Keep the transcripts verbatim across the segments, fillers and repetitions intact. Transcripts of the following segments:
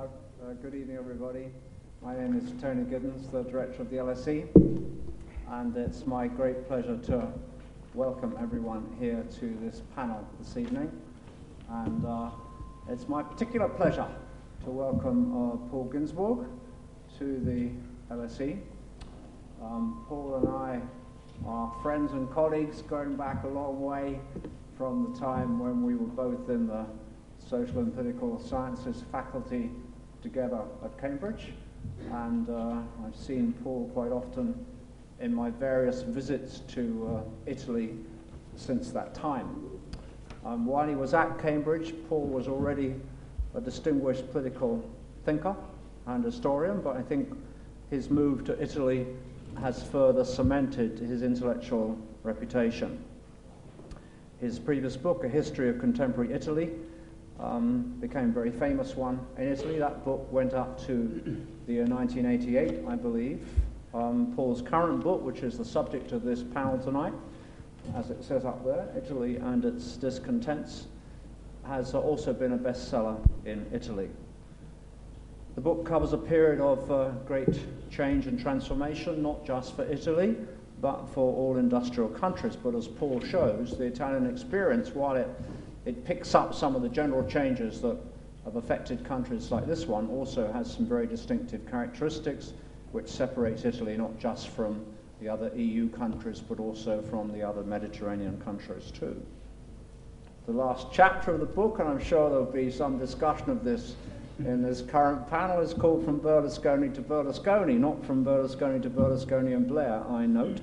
Uh, good evening, everybody. My name is Tony Giddens, the director of the L S E, and it's my great pleasure to welcome everyone here to this panel this evening. And uh, it's my particular pleasure to welcome uh, Paul Ginsborg to the L S E. Um, Paul and I are friends and colleagues going back a long way from the time when we were both in the Social and Political Sciences faculty together at Cambridge, and uh, I've seen Paul quite often in my various visits to uh, Italy since that time. Um, while he was at Cambridge, Paul was already a distinguished political thinker and historian, but I think his move to Italy has further cemented his intellectual reputation. His previous book, A History of Contemporary Italy, Um, became a very famous one in Italy. That book went up to the year nineteen eighty-eight, I believe. Um, Paul's current book, which is the subject of this panel tonight, as it says up there, Italy and Its Discontents, has uh, also been a bestseller in Italy. The book covers a period of uh, great change and transformation, not just for Italy, but for all industrial countries. But as Paul shows, the Italian experience, while it It picks up some of the general changes that have affected countries like this one, also has some very distinctive characteristics which separate Italy not just from the other E U countries, but also from the other Mediterranean countries too. The last chapter of the book, and I'm sure there'll be some discussion of this in this current panel, is called From Berlusconi to Berlusconi, not from Berlusconi to Berlusconi and Blair, I note.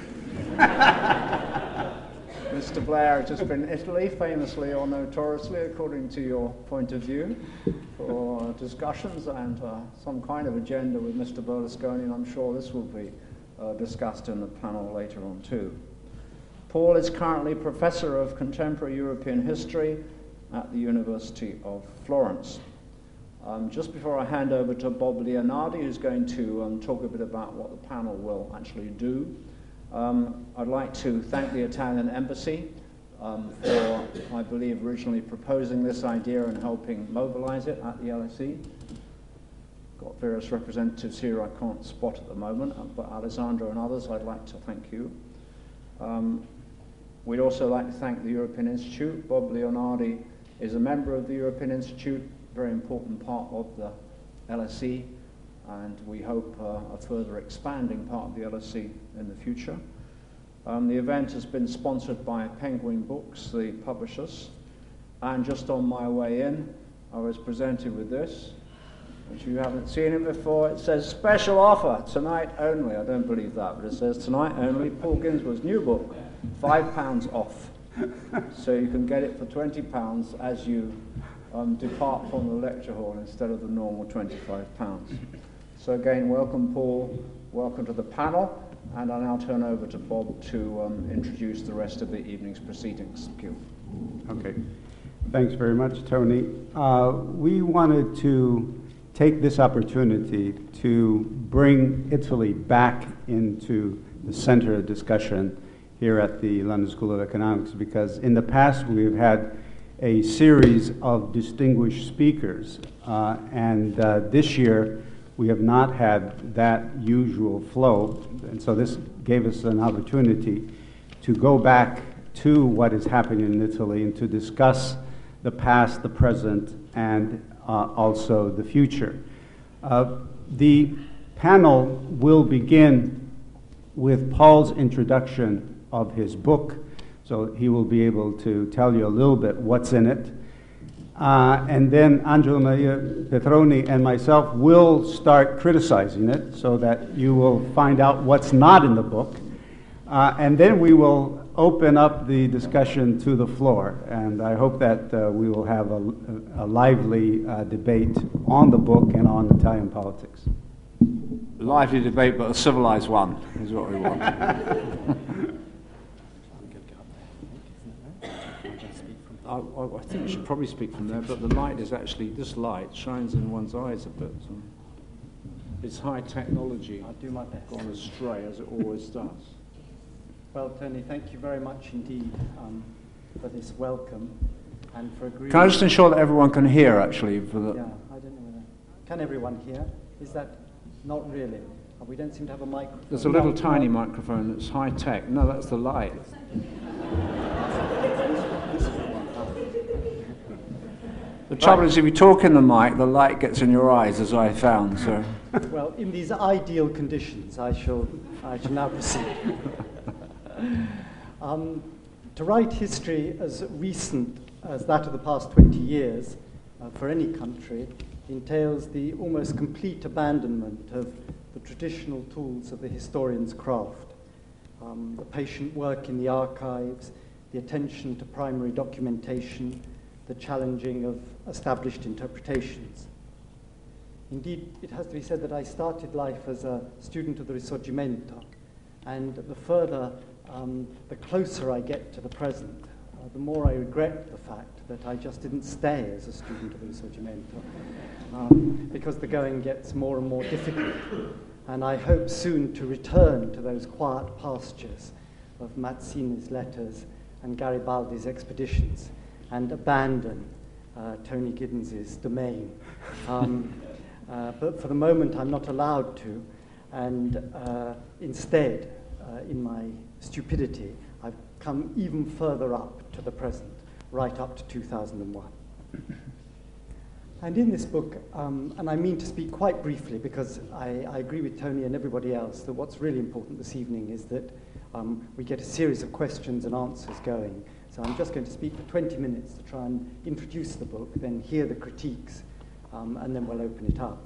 Mister Blair has just been in Italy, famously or notoriously, according to your point of view, for discussions and uh, some kind of agenda with Mister Berlusconi, and I'm sure this will be uh, discussed in the panel later on too. Paul is currently Professor of Contemporary European History at the University of Florence. Um, just before I hand over to Bob Leonardi, who's going to um, talk a bit about what the panel will actually do, Um, I'd like to thank the Italian Embassy um, for, I believe, originally proposing this idea and helping mobilize it at the L S E. Got various representatives here I can't spot at the moment, but Alessandro and others, I'd like to thank you. Um, we'd also like to thank the European Institute. Bob Leonardi is a member of the European Institute, very important part of the L S E, and we hope uh, a further expanding part of the L S E in the future. Um, the event has been sponsored by Penguin Books, the publishers, and just on my way in, I was presented with this, which you haven't seen it before. It says, special offer, tonight only. I don't believe that, but it says tonight only, Paul Ginsborg's new book, five pounds off. So you can get it for twenty pounds as you um, depart from the lecture hall instead of the normal twenty-five pounds. So again, welcome Paul, welcome to the panel, and I'll now turn over to Bob to um, introduce the rest of the evening's proceedings. Thank you. Okay, thanks very much, Tony. Uh, we wanted to take this opportunity to bring Italy back into the center of discussion here at the London School of Economics, because in the past we've had a series of distinguished speakers, uh, and uh, this year we have not had that usual flow, and so this gave us an opportunity to go back to what is happening in Italy and to discuss the past, the present, and uh, also the future. Uh, the panel will begin with Paul's introduction of his book, so he will be able to tell you a little bit what's in it. Uh, and then Angela Maria Petroni and myself will start criticizing it so that you will find out what's not in the book. Uh, and then we will open up the discussion to the floor. And I hope that uh, we will have a, a lively uh, debate on the book and on Italian politics. Lively debate, but a civilized one is what we want. I, I think you should probably speak from there, but the light is actually, this light shines in one's eyes a bit. So it's high technology. I'll do my best. Gone astray, as it always does. Well, Tony, thank you very much indeed um, for this welcome and for agreeing. Can I just ensure that everyone can hear, actually? For the Yeah, I don't know whether... can everyone hear? Is that not really? Uh, we don't seem to have a microphone. There's a little No, tiny no. microphone that's high tech. No, that's the light. The trouble is, if you talk in the mic, the light gets in your eyes, as I found. So, Well, in these ideal conditions, I shall, I shall now proceed. um, to write history as recent as that of the past twenty years uh, for any country entails the almost complete abandonment of the traditional tools of the historian's craft, um, the patient work in the archives, the attention to primary documentation, the challenging of established interpretations. Indeed, it has to be said that I started life as a student of the Risorgimento, and the further, um, the closer I get to the present, uh, the more I regret the fact that I just didn't stay as a student of the Risorgimento, um, because the going gets more and more difficult, and I hope soon to return to those quiet pastures of Mazzini's letters and Garibaldi's expeditions, and abandon uh, Tony Giddens's domain. Um, uh, but for the moment, I'm not allowed to, and uh, instead, uh, in my stupidity, I've come even further up to the present, right up to two thousand one. And in this book, um, and I mean to speak quite briefly, because I, I agree with Tony and everybody else that what's really important this evening is that um, we get a series of questions and answers going. So I'm just going to speak for twenty minutes to try and introduce the book, then hear the critiques, um, and then we'll open it up.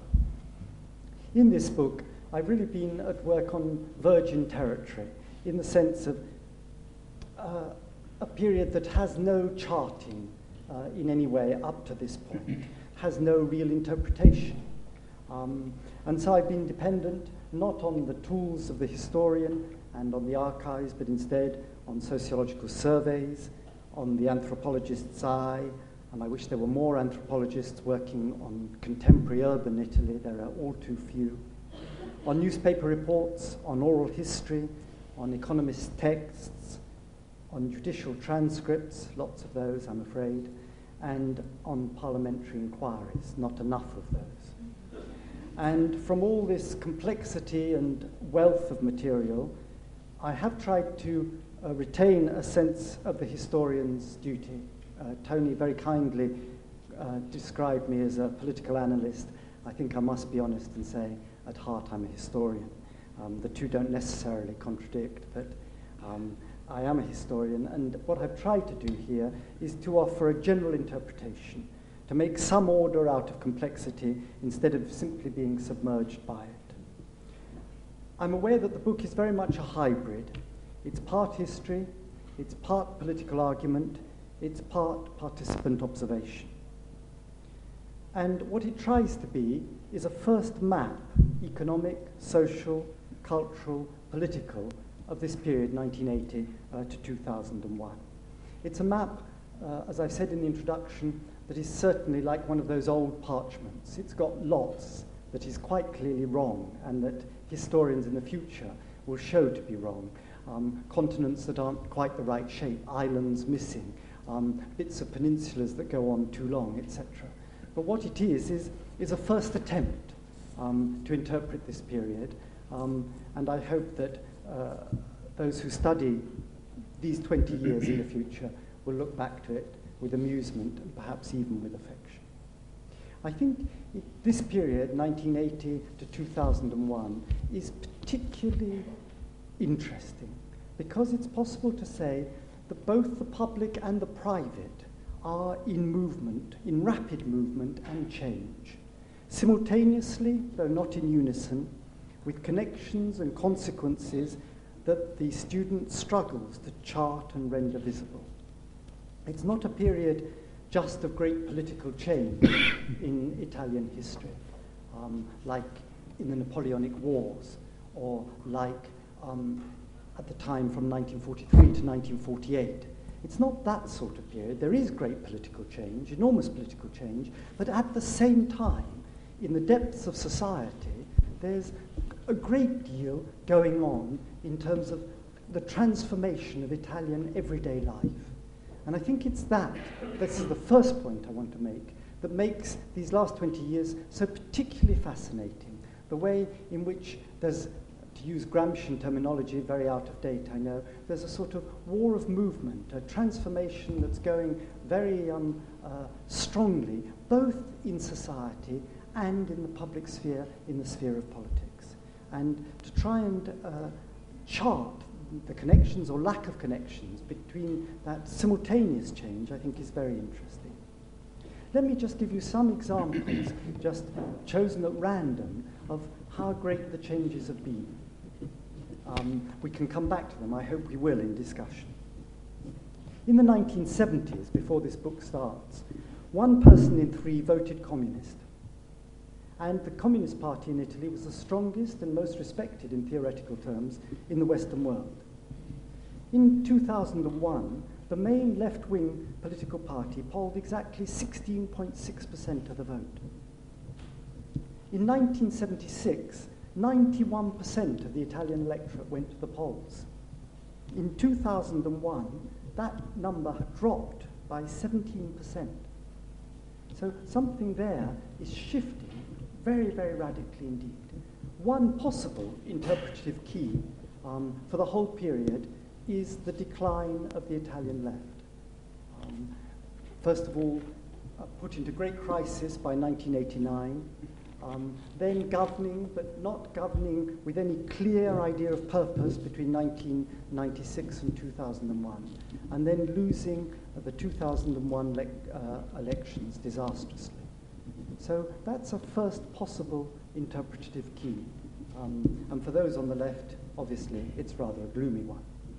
In this book, I've really been at work on virgin territory, in the sense of uh, a period that has no charting uh, in any way up to this point, has no real interpretation. Um, and so I've been dependent not on the tools of the historian and on the archives, but instead on sociological surveys, on the anthropologist's eye, and I wish there were more anthropologists working on contemporary urban Italy. There are all too few. On newspaper reports, on oral history, on economist texts, on judicial transcripts, lots of those, I'm afraid, and on parliamentary inquiries, not enough of those. And from all this complexity and wealth of material, I have tried to uh, retain a sense of the historian's duty. Uh, Tony very kindly uh, described me as a political analyst. I think I must be honest and say, at heart, I'm a historian. Um, the two don't necessarily contradict, but um, I am a historian, and what I've tried to do here is to offer a general interpretation, to make some order out of complexity instead of simply being submerged by it. I'm aware that the book is very much a hybrid. It's part history, it's part political argument, it's part participant observation. And what it tries to be is a first map, economic, social, cultural, political, of this period, nineteen eighty uh, to two thousand one. It's a map, uh, as I said in the introduction, that is certainly like one of those old parchments. It's got lots that is quite clearly wrong, and that historians in the future will show to be wrong. Um, continents that aren't quite the right shape, islands missing, um, bits of peninsulas that go on too long, et cetera. But what it is, is, is a first attempt um, to interpret this period, um, and I hope that uh, those who study these twenty years in the future will look back to it with amusement and perhaps even with affection. I think it, this period, nineteen eighty to two thousand one, is particularly interesting because it's possible to say that both the public and the private are in movement, in rapid movement and change, simultaneously, though not in unison, with connections and consequences that the student struggles to chart and render visible. It's not a period just of great political change in Italian history, um, like in the Napoleonic Wars, or like um, at the time from nineteen forty-three to nineteen forty-eight. It's not that sort of period. There is great political change, enormous political change, but at the same time, in the depths of society, there's a great deal going on in terms of the transformation of Italian everyday life. And I think it's that, this is the first point I want to make, that makes these last twenty years so particularly fascinating. The way in which there's, to use Gramscian terminology, very out of date, I know, there's a sort of war of movement, a transformation that's going very um, uh, strongly, both in society and in the public sphere, in the sphere of politics. And to try and uh, chart the connections or lack of connections between that simultaneous change, I think, is very interesting. Let me just give you some examples, just chosen at random, of how great the changes have been. Um, we can come back to them, I hope we will, in discussion. In the nineteen seventies, before this book starts, one person in three voted communist. And the Communist Party in Italy was the strongest and most respected in theoretical terms in the Western world. In two thousand one, the main left-wing political party polled exactly sixteen point six percent of the vote. In nineteen seventy-six, ninety-one percent of the Italian electorate went to the polls. In two thousand one, that number had dropped by seventeen percent. So something there is shifting very, very radically indeed. One possible interpretative key um, for the whole period is the decline of the Italian left. Um, first of all, uh, put into great crisis by nineteen eighty-nine, um, then governing, but not governing with any clear idea of purpose between nineteen ninety-six and two thousand one, and then losing uh, the two thousand one le uh, elections disastrously. So that's a first possible interpretative key. Um, and for those on the left, obviously, it's rather a gloomy one.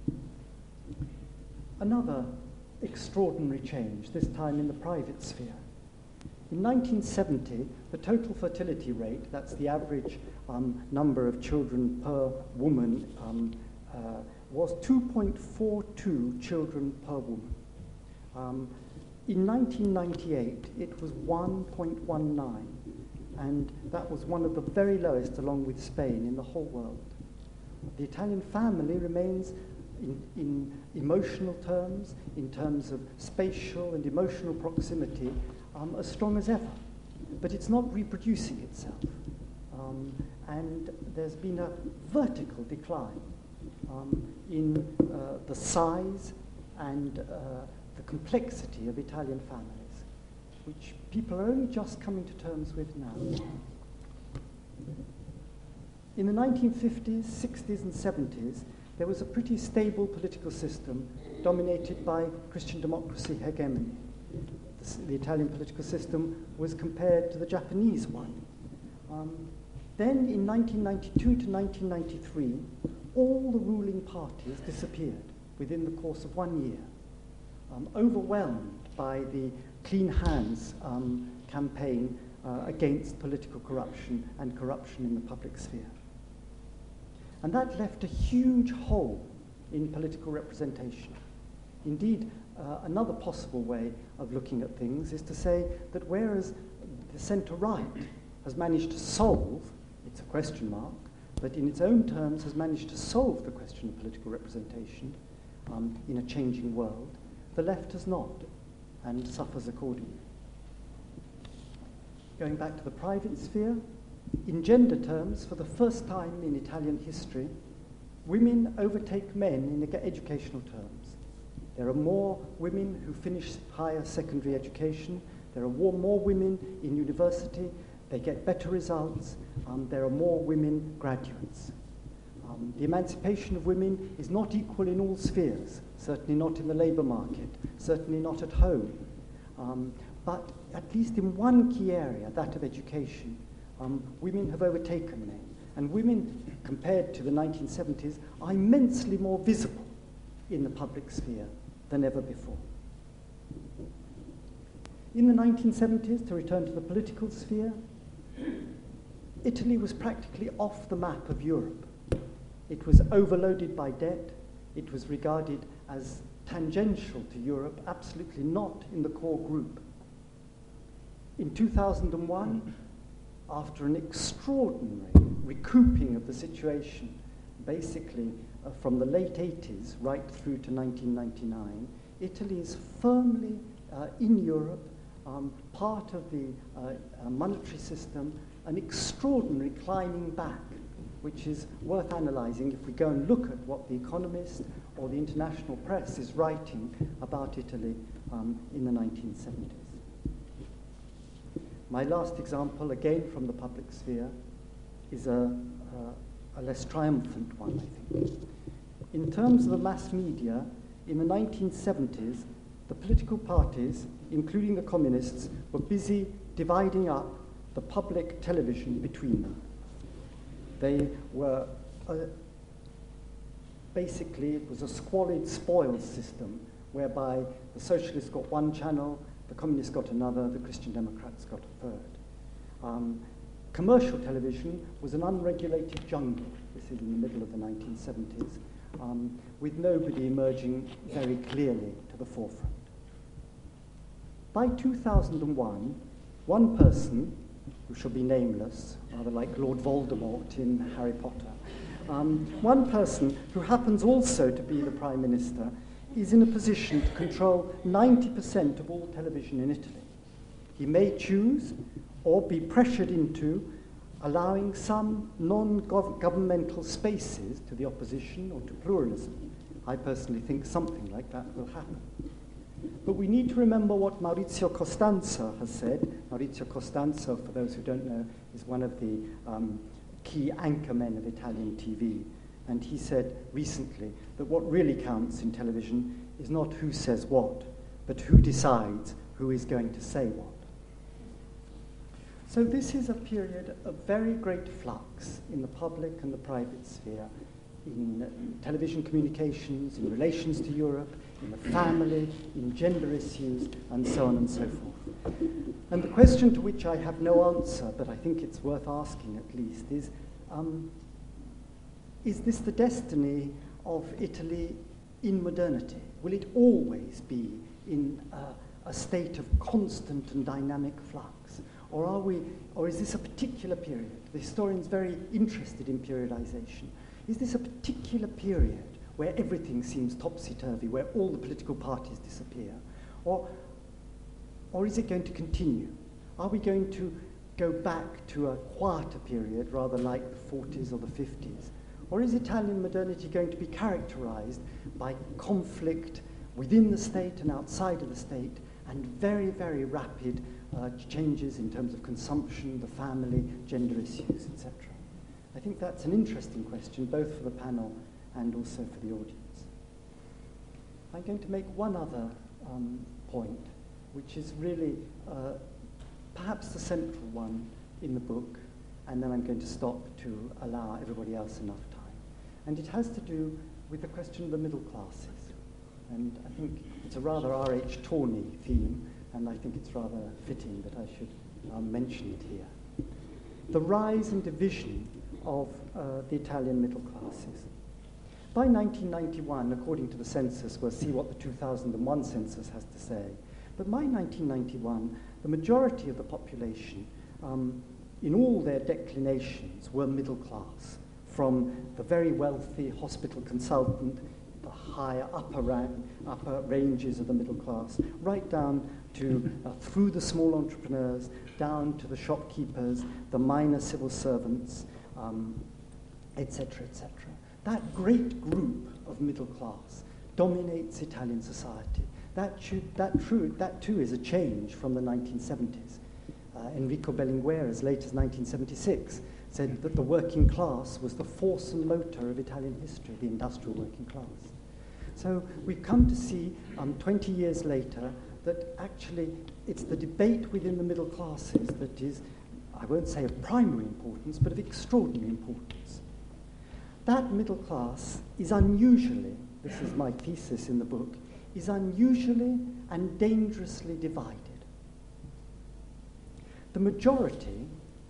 Another extraordinary change, this time in the private sphere. In nineteen seventy, the total fertility rate, that's the average um, number of children per woman, um, uh, was two point four two children per woman. Um, in nineteen ninety-eight, it was one point one nine, and that was one of the very lowest, along with Spain, in the whole world. The Italian family remains, in, in emotional terms, in terms of spatial and emotional proximity, um, as strong as ever. But it's not reproducing itself. Um, and there's been a vertical decline um, in uh, the size and uh, the complexity of Italian families, which people are only just coming to terms with now. In the nineteen fifties, sixties, and seventies, there was a pretty stable political system dominated by Christian democracy hegemony. The, the Italian political system was compared to the Japanese one. Um, then in nineteen ninety-two to nineteen ninety-three, all the ruling parties disappeared within the course of one year, um, overwhelmed by the Clean Hands um, campaign uh, against political corruption and corruption in the public sphere. And that left a huge hole in political representation. Indeed, uh, another possible way of looking at things is to say that whereas the centre-right has managed to solve, it's a question mark, but in its own terms has managed to solve the question of political representation um, in a changing world, the left has not, and suffers accordingly. Going back to the private sphere, in gender terms, for the first time in Italian history, women overtake men in educational terms. There are more women who finish higher secondary education. There are more, more women in university. They get better results. Um, there are more women graduates. Um, the emancipation of women is not equal in all spheres, certainly not in the labour market, certainly not at home. Um, but at least in one key area, that of education, Um, women have overtaken men, and women, compared to the nineteen seventies, are immensely more visible in the public sphere than ever before. In the nineteen seventies, to return to the political sphere, Italy was practically off the map of Europe. It was overloaded by debt. It was regarded as tangential to Europe, absolutely not in the core group. In two thousand one, after an extraordinary recouping of the situation, basically uh, from the late eighties right through to nineteen ninety-nine, Italy is firmly uh, in Europe, um, part of the uh, uh, monetary system, an extraordinary climbing back, which is worth analysing if we go and look at what The Economist or the international press is writing about Italy um, in the nineteen seventies. My last example, again from the public sphere, is a, a, a less triumphant one, I think. In terms of the mass media, in the nineteen seventies, the political parties, including the communists, were busy dividing up the public television between them. They were, uh, basically, it was a squalid spoils system, whereby the socialists got one channel, the communists got another, the Christian Democrats got a third. Um, commercial television was an unregulated jungle. This is in the middle of the nineteen seventies, um, with nobody emerging very clearly to the forefront. By two thousand one, one person, who shall be nameless, rather like Lord Voldemort in Harry Potter, um, one person who happens also to be the Prime Minister is in a position to control ninety percent of all television in Italy. He may choose or be pressured into allowing some non-governmental spaces to the opposition or to pluralism. I personally think something like that will happen. But we need to remember what Maurizio Costanzo has said. Maurizio Costanzo, for those who don't know, is one of the um, key anchormen of Italian T V. And he said recently that what really counts in television is not who says what, but who decides who is going to say what. So this is a period of very great flux in the public and the private sphere, in uh, television communications, in relations to Europe, in the family, in gender issues, and so on and so forth. And the question to which I have no answer, but I think it's worth asking at least, is, um, is this the destiny of Italy in modernity? Will it always be in uh, a state of constant and dynamic flux? Or are we, or is this a particular period? The historian's very interested in periodization. Is this a particular period where everything seems topsy-turvy, where all the political parties disappear? Or, or is it going to continue? Are we going to go back to a quieter period, rather like the forties or the fifties? Or is Italian modernity going to be characterized by conflict within the state and outside of the state, and very, very rapid uh, changes in terms of consumption, the family, gender issues, et cetera? I think that's an interesting question, both for the panel and also for the audience. I'm going to make one other um, point, which is really uh, perhaps the central one in the book, and then I'm going to stop to allow everybody else enough time. And it has to do with the question of the middle classes. And I think it's a rather R H Tawney theme, and I think it's rather fitting that I should um, mention it here. The rise and division of uh, the Italian middle classes. By nineteen ninety-one, according to the census, we'll see what the two thousand one census has to say, but by nineteen ninety-one, the majority of the population, um, in all their declinations, were middle class, from the very wealthy hospital consultant, the higher upper rank, upper ranges of the middle class, right down to, uh, through the small entrepreneurs, down to the shopkeepers, the minor civil servants, um, et cetera, et cetera. That great group of middle class dominates Italian society. That, should, that, true, that too is a change from the nineteen seventies. Uh, Enrico Berlinguer, as late as nineteen seventy-six, said that the working class was the force and motor of Italian history, the industrial working class. So we've come to see, um, twenty years later, that actually it's the debate within the middle classes that is, I won't say of primary importance, but of extraordinary importance. That middle class is unusually, this is my thesis in the book, is unusually and dangerously divided. The majority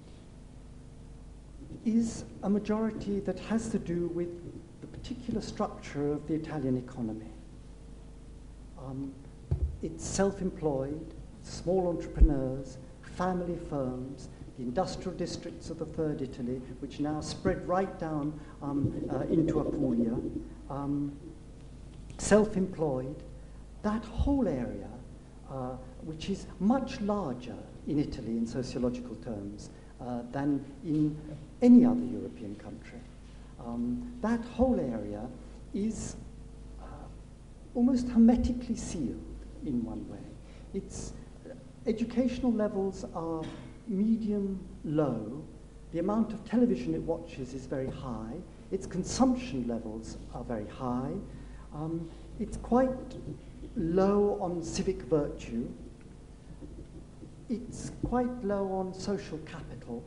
is a majority that has to do with the particular structure of the Italian economy. Um, it's self-employed, small entrepreneurs, family firms, the industrial districts of the Third Italy, which now spread right down um, uh, into Apulia, um, self-employed. That whole area uh, uh, which is much larger in Italy in sociological terms uh, than in any other European country. Um, that whole area is uh, almost hermetically sealed in one way. Its educational levels are medium low. The amount of television it watches is very high. Its consumption levels are very high. Um, it's quite low on civic virtue. It's quite low on social capital.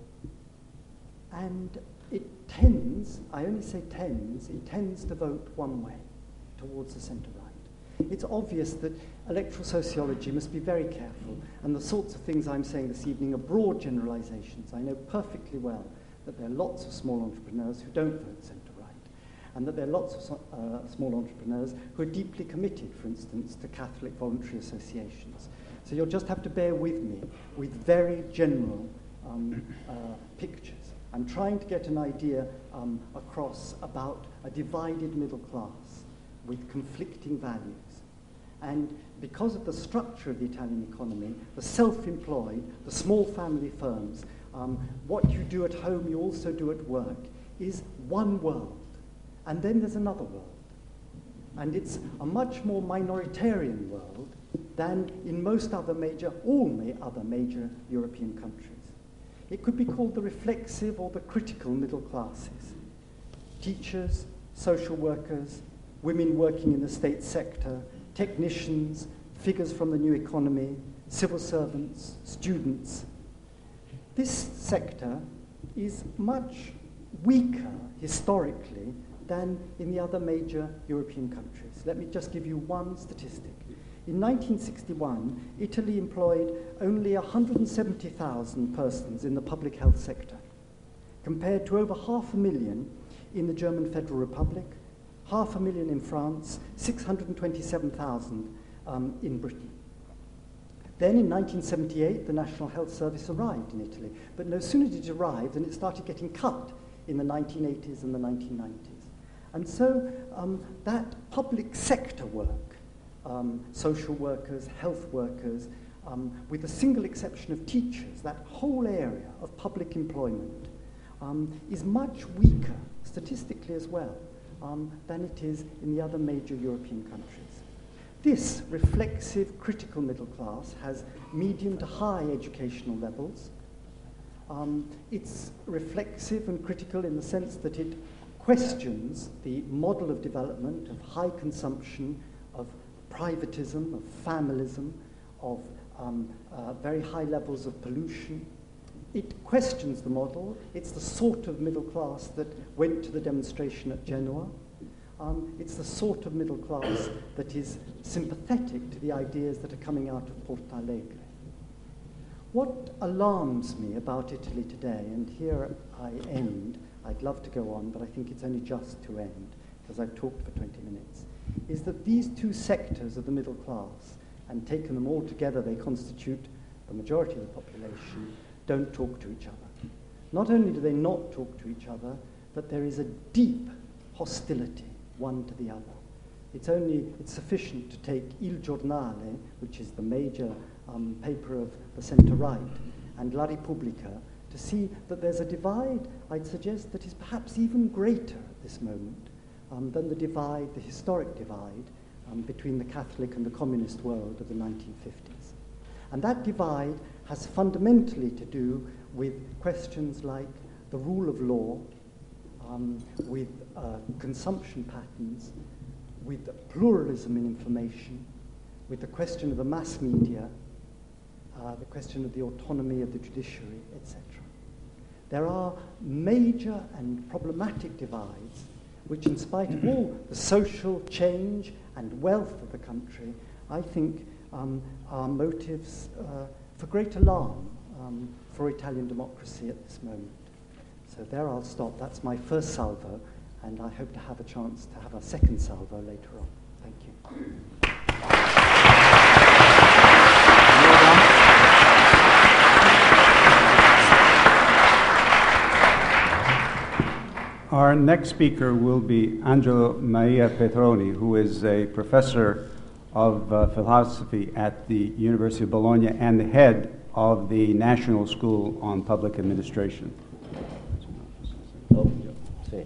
And it tends, I only say tends, it tends to vote one way, towards the centre-right. It's obvious that electoral sociology must be very careful, and the sorts of things I'm saying this evening are broad generalizations. I know perfectly well that there are lots of small entrepreneurs who don't vote centre-right, and that there are lots of uh, small entrepreneurs who are deeply committed, for instance, to Catholic voluntary associations. So you'll just have to bear with me with very general um, uh, pictures. I'm trying to get an idea um, across about a divided middle class with conflicting values. And because of the structure of the Italian economy, the self-employed, the small family firms, um, what you do at home you also do at work, is one world. And then there's another world. And it's a much more minoritarian world than in most other major, all ma other major European countries. It could be called the reflexive or the critical middle classes. Teachers, social workers, women working in the state sector, technicians, figures from the new economy, civil servants, students. This sector is much weaker historically than in the other major European countries. Let me just give you one statistic. In nineteen sixty-one, Italy employed only one hundred seventy thousand persons in the public health sector, compared to over half a million in the German Federal Republic, half a million in France, six hundred twenty-seven thousand um, in Britain. Then in nineteen seventy-eight, the National Health Service arrived in Italy, but no sooner did it arrive than it started getting cut in the nineteen eighties and the nineteen nineties. And so um, that public sector work, Um, social workers, health workers, um, with the single exception of teachers, that whole area of public employment um, is much weaker statistically as well um, than it is in the other major European countries. This reflexive critical middle class has medium to high educational levels. Um, it's reflexive and critical in the sense that it questions the model of development of high consumption, of privatism, of familism, of um, uh, very high levels of pollution. It questions the model. It's the sort of middle class that went to the demonstration at Genoa. Um, it's the sort of middle class that is sympathetic to the ideas that are coming out of Porto Alegre. What alarms me about Italy today, and here I end, I'd love to go on, but I think it's only just to end, because I've talked for twenty minutes, is that these two sectors of the middle class, and taken them all together, they constitute the majority of the population, don't talk to each other. Not only do they not talk to each other, but there is a deep hostility one to the other. It's only, it's sufficient to take Il Giornale, which is the major um, paper of the centre-right, and La Repubblica, to see that there's a divide, I'd suggest, that is perhaps even greater at this moment Um, than the divide, the historic divide, um, between the Catholic and the communist world of the nineteen fifties. And that divide has fundamentally to do with questions like the rule of law, um, with uh, consumption patterns, with pluralism in information, with the question of the mass media, uh, the question of the autonomy of the judiciary, et cetera. There are major and problematic divides which, in spite of all the social change and wealth of the country, I think um, are motives uh, for great alarm um, for Italian democracy at this moment. So there I'll stop. That's my first salvo, and I hope to have a chance to have a second salvo later on. Thank you. Our next speaker will be Angelo Maria Petroni, who is a professor of uh, philosophy at the University of Bologna and the head of the National School on Public Administration. Oh, sí.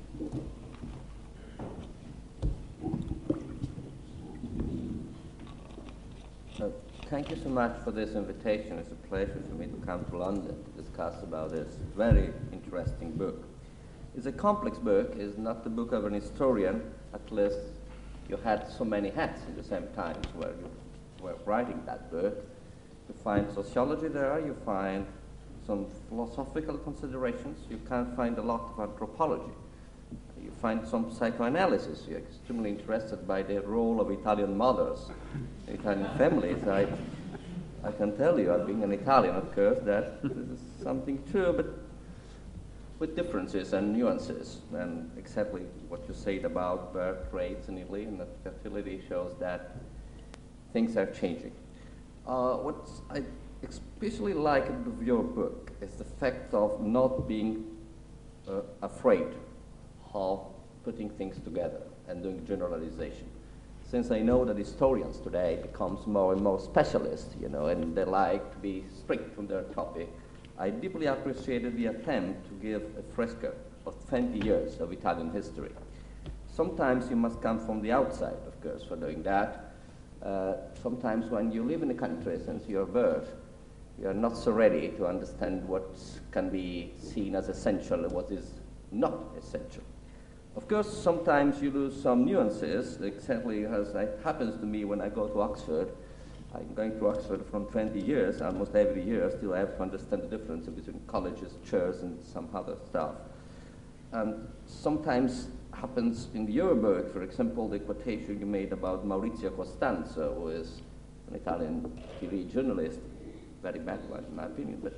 So, thank you so much for this invitation. It's a pleasure for me to come to London to discuss about this very interesting book. It's a complex book. It's not the book of an historian. At least you had so many hats in the same times where you were writing that book. You find sociology there, you find some philosophical considerations, you can find a lot of anthropology. You find some psychoanalysis. You're extremely interested by the role of Italian mothers, Italian families. I, I can tell you, being an Italian, of course, that this is something true, but with differences and nuances. And exactly what you said about birth rates in Italy and that fertility shows that things are changing. Uh, what I especially like of your book is the fact of not being uh, afraid of putting things together and doing generalization. Since I know that historians today becomes more and more specialist, you know, and they like to be strict from their topic, I deeply appreciated the attempt to give a fresco of twenty years of Italian history. Sometimes you must come from the outside, of course, for doing that. Uh, sometimes when you live in a country since your birth, you are not so ready to understand what can be seen as essential and what is not essential. Of course, sometimes you lose some nuances, exactly as it happens to me when I go to Oxford. I'm going to Oxford from twenty years, almost every year. Still I have to understand the difference between colleges, churches, and some other stuff. And sometimes happens in your book, for example, the quotation you made about Maurizio Costanzo, who is an Italian T V journalist, very bad one in my opinion, but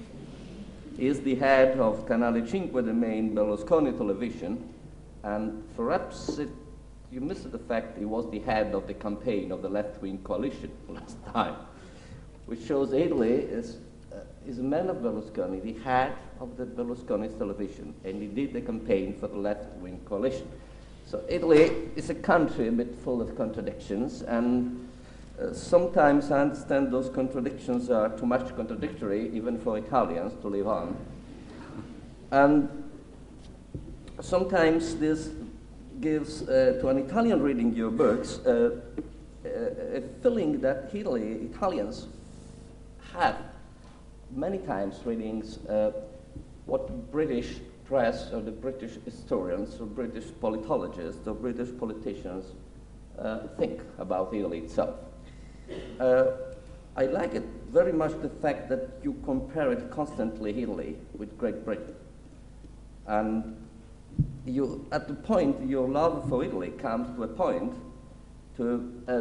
is the head of Canale five, the main Berlusconi television, and perhaps it, you missed the fact he was the head of the campaign of the left-wing coalition last time, which shows Italy is, uh, is a man of Berlusconi, the head of the Berlusconi's television, and he did the campaign for the left-wing coalition. So Italy is a country a bit full of contradictions, and uh, sometimes I understand those contradictions are too much contradictory, even for Italians to live on. And sometimes this gives uh, to an Italian reading your books uh, a, a feeling that Italy, Italians have many times readings uh, what British press or the British historians or British politologists or British politicians uh, think about Italy itself. Uh, I like it very much the fact that you compare it constantly, Italy, with Great Britain. And you, at the point, your love for Italy comes to a point to, uh,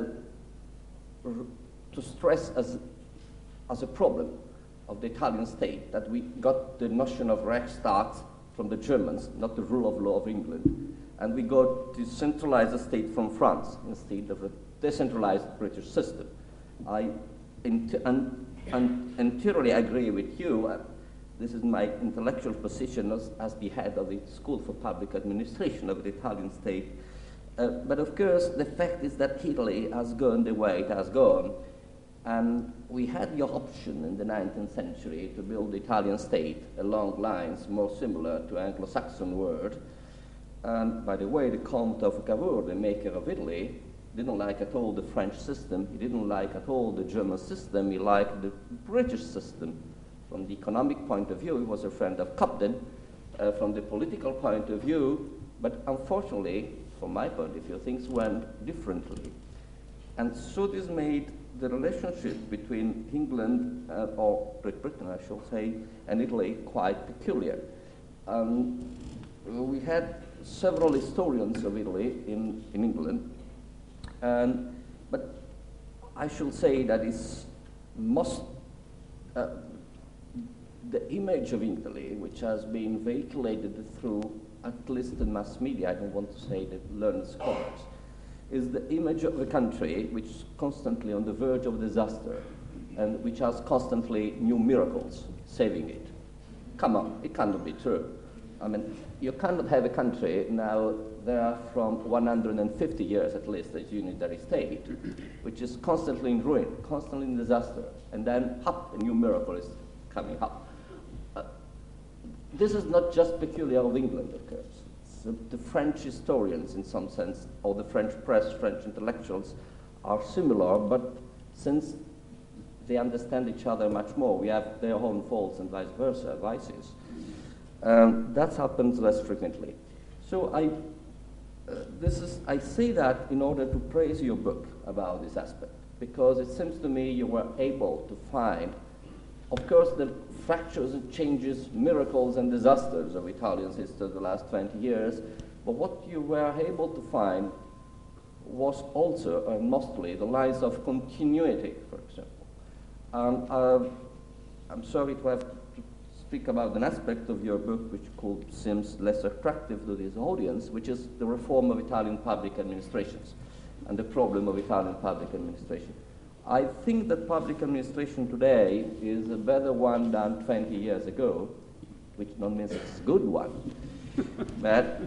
to stress as, as a problem of the Italian state, that we got the notion of Reichstag from the Germans, not the rule of law of England. And we got to centralize the state from France instead of a decentralized British system. I ent un un entirely agree with you. Uh, this is my intellectual position as, as the head of the School for Public Administration of the Italian state. Uh, but of course, the fact is that Italy has gone the way it has gone. And we had the option in the nineteenth century to build the Italian state along lines more similar to Anglo-Saxon world. And by the way, the Count of Cavour, the maker of Italy, didn't like at all the French system. He didn't like at all the German system. He liked the British system. From the economic point of view, he was a friend of Cobden. Uh, from the political point of view, but unfortunately, from my point of view, things went differently. And so this made the relationship between England, uh, or Great Britain, I shall say, and Italy quite peculiar. Um, we had several historians of Italy in, in England, and, but I should say that it's most, uh, the image of Italy, which has been vehiculated through, at least the mass media, I don't want to say the learned scholars, is the image of a country which is constantly on the verge of disaster and which has constantly new miracles saving it. Come on, it cannot be true. I mean, you cannot have a country now, there are from one hundred fifty years at least, a unitary state, which is constantly in ruin, constantly in disaster, and then, hop, a new miracle is coming up. Uh, this is not just peculiar of England, of course. So the French historians, in some sense, or the French press, French intellectuals, are similar, but since they understand each other much more, we have their own faults and vice versa, vices. Um, that happens less frequently. So I, uh, this is, I say that in order to praise your book about this aspect, because it seems to me you were able to find, of course, the fractures and changes, miracles and disasters of Italian history the last twenty years, but what you were able to find was also, uh, mostly, the lines of continuity, for example. Um, uh, I'm sorry to have to speak about an aspect of your book which could seems less attractive to this audience, which is the reform of Italian public administrations and the problem of Italian public administration. I think that public administration today is a better one than twenty years ago, which not means it's a good one, but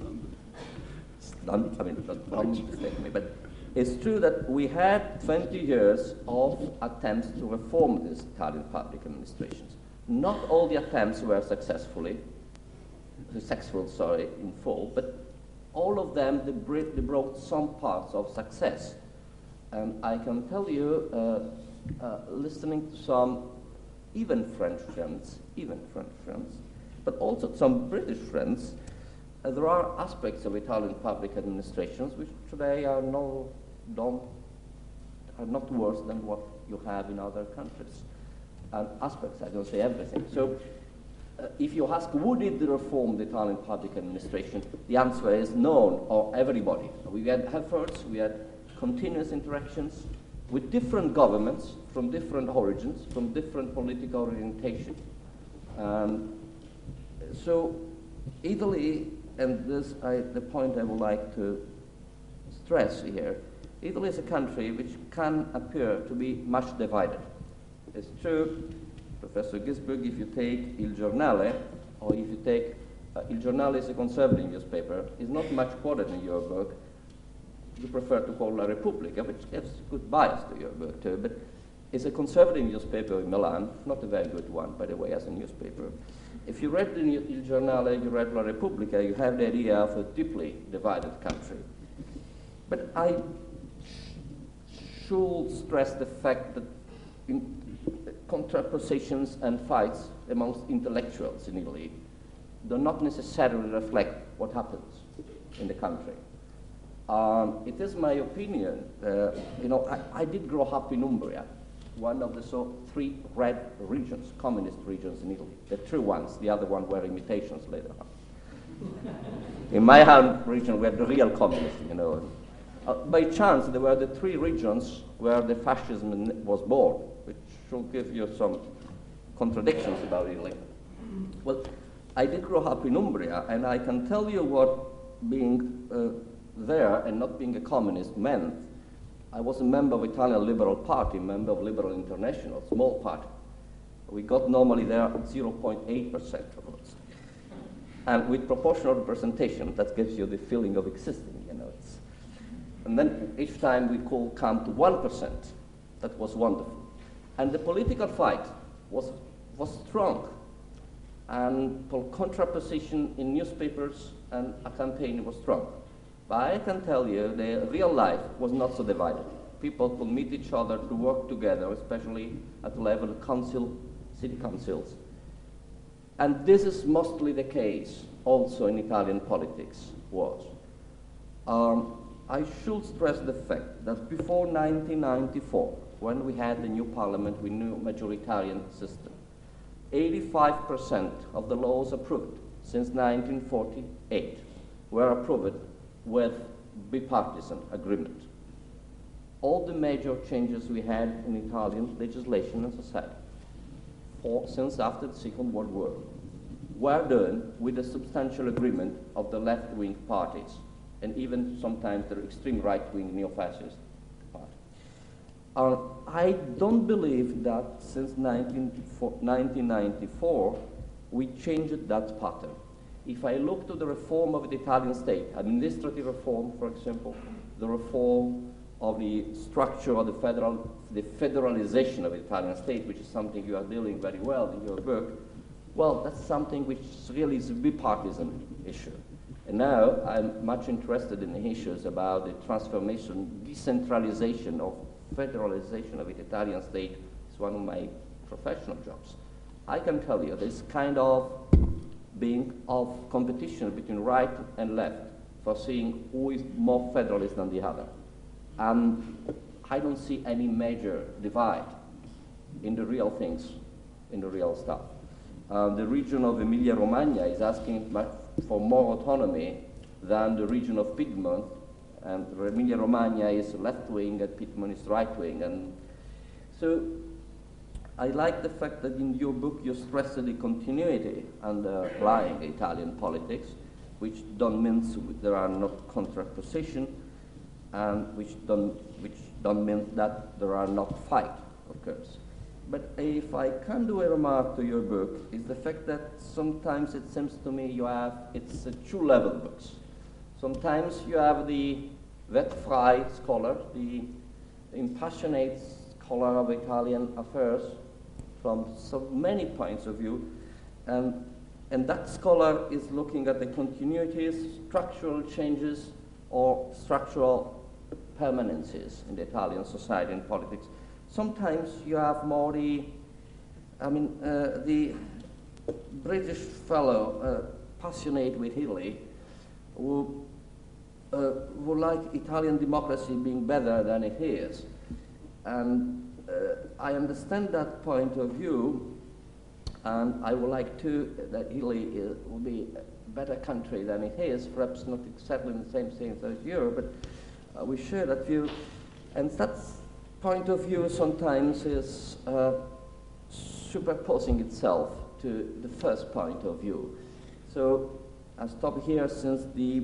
don't, I mean, don't, don't mistake me, but it's true that we had twenty years of attempts to reform this Italian public administrations. Not all the attempts were successfully, successful, sorry, in full, but all of them, they, br they brought some parts of success. And I can tell you, uh, uh, listening to some, even French friends, even French friends, but also some British friends, uh, there are aspects of Italian public administrations which today are no, don't, are not worse than what you have in other countries. And aspects, I don't say everything. So uh, if you ask who did reform the Italian public administration, the answer is known, or everybody. We had efforts, we had continuous interactions with different governments from different origins, from different political orientation. Um, so Italy, and this I, the point I would like to stress here, Italy is a country which can appear to be much divided. It's true, Professor Gisberg, if you take Il Giornale, or if you take, uh, Il Giornale is a conservative newspaper, is not much quoted in your book. You prefer to call La Repubblica, which gives good bias to your book too, but it's a conservative newspaper in Milan, not a very good one, by the way, as a newspaper. If you read the Il Giornale, you read La Repubblica, you have the idea of a deeply divided country. But I should stress the fact that in contrapositions and fights amongst intellectuals in Italy do not necessarily reflect what happens in the country. Um, it is my opinion, uh, you know, I, I did grow up in Umbria, one of the so three red regions, communist regions in Italy, the true ones, the other one were imitations later on. In my home region, we had the real communism, you know. Uh, by chance, there were the three regions where the fascism was born, which should give you some contradictions about Italy. Well, I did grow up in Umbria, and I can tell you what being uh, there and not being a communist meant. I was a member of Italian Liberal Party, member of Liberal International, small party. We got normally there zero point eight percent of votes. And with proportional representation, that gives you the feeling of existing, you know. It's, and then each time we could come to one percent. That was wonderful. And the political fight was, was strong. And for contraposition in newspapers and a campaign was strong. But I can tell you the real life was not so divided. People could meet each other to work together, especially at the level of council, city councils. And this is mostly the case also in Italian politics was. Um, I should stress the fact that before nineteen ninety-four, when we had the new parliament with new majoritarian system, eighty-five percent of the laws approved since nineteen forty-eight were approved with bipartisan agreement. All the major changes we had in Italian legislation and society for, since after the Second World War were done with a substantial agreement of the left-wing parties and even sometimes the extreme right-wing neo-fascist party. Uh, I don't believe that since nineteen ninety-four we changed that pattern. if I look to the reform of the Italian state, administrative reform, for example, the reform of the structure of the federal, the federalization of the Italian state, which is something you are dealing very well in your book, well, that's something which really is a bipartisan issue. And now I'm much interested in the issues about the transformation, decentralization of federalization of the Italian state. It's one of my professional jobs. I can tell you this kind of being of competition between right and left for seeing who is more federalist than the other. And I don't see any major divide in the real things, in the real stuff. Uh, the region of Emilia-Romagna is asking much for more autonomy than the region of Piedmont, and Emilia-Romagna is left-wing and Piedmont is right-wing. And so I like the fact that in your book you stress the continuity underlying Italian politics, which don't mean there are no contraposition, and which don't, which don't mean that there are not fight occurs. But if I can do a remark to your book, is the fact that sometimes it seems to me you have, it's a two-level books. Sometimes you have the vet-frei scholar, the impassionate scholar of Italian affairs from so many points of view, and, and that scholar is looking at the continuities, structural changes, or structural permanences in the Italian society and politics. Sometimes you have more the, I mean, uh, the British fellow, uh, passionate with Italy, who uh, would like Italian democracy being better than it is. And uh, I understand that point of view, and I would like to, that Italy is, will be a better country than it is, perhaps not exactly in the same sense as Europe, but uh, we share that view. And that's point of view sometimes is uh, superposing itself to the first point of view. So I stop here, since the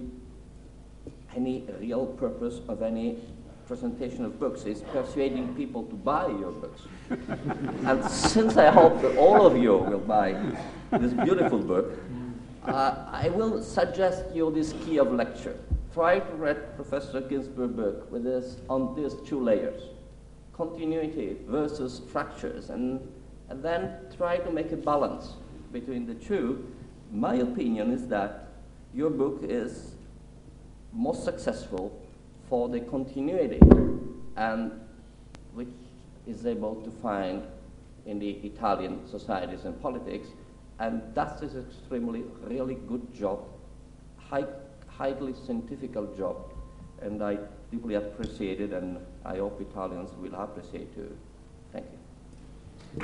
any real purpose of any presentation of books is persuading people to buy your books. And since I hope that all of you will buy this beautiful book, uh, I will suggest you this key of lecture. Try to read Professor Ginsburg's book with this, on these two layers. Continuity versus fractures, and, and then try to make a balance between the two. My opinion is that your book is most successful for the continuity, and which is able to find in the Italian societies and politics, and that is extremely, really good job, high, highly scientific job, and I deeply appreciate it, and I hope Italians will appreciate too. Thank you.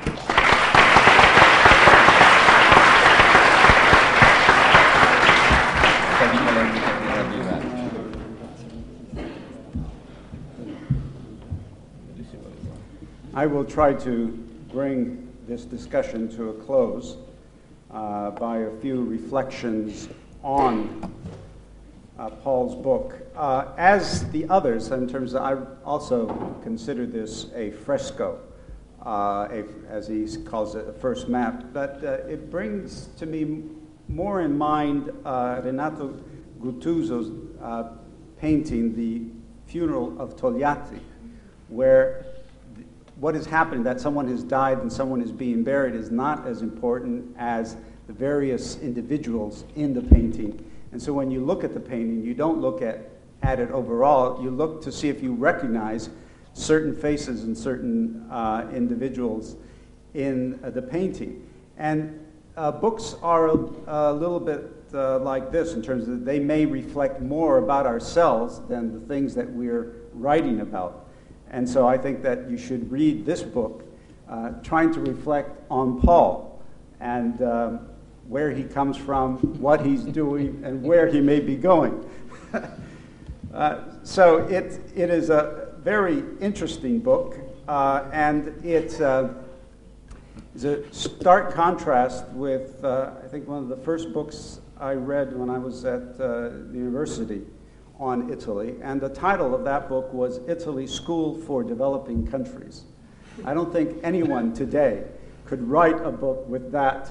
I will try to bring this discussion to a close uh, by a few reflections on Uh, Paul's book. Uh, as the others, in terms of, I also consider this a fresco, uh, a, as he calls it, a first map, but uh, it brings to me more in mind uh, Renato Guttuso's uh, painting, The Funeral of Togliatti, where th- what is happening, that someone has died and someone is being buried, is not as important as the various individuals in the painting. And so when you look at the painting, you don't look at, at it overall. You look to see if you recognize certain faces and certain uh, individuals in uh, the painting. And uh, books are a, a little bit uh, like this in terms of they may reflect more about ourselves than the things that we're writing about. And so I think that you should read this book uh, trying to reflect on Paul and um, where he comes from, what he's doing, and where he may be going. uh, so it, it is a very interesting book, uh, and it uh, is a stark contrast with, uh, I think, one of the first books I read when I was at uh, the university on Italy, and the title of that book was Italy, School for Developing Countries. I don't think anyone today could write a book with that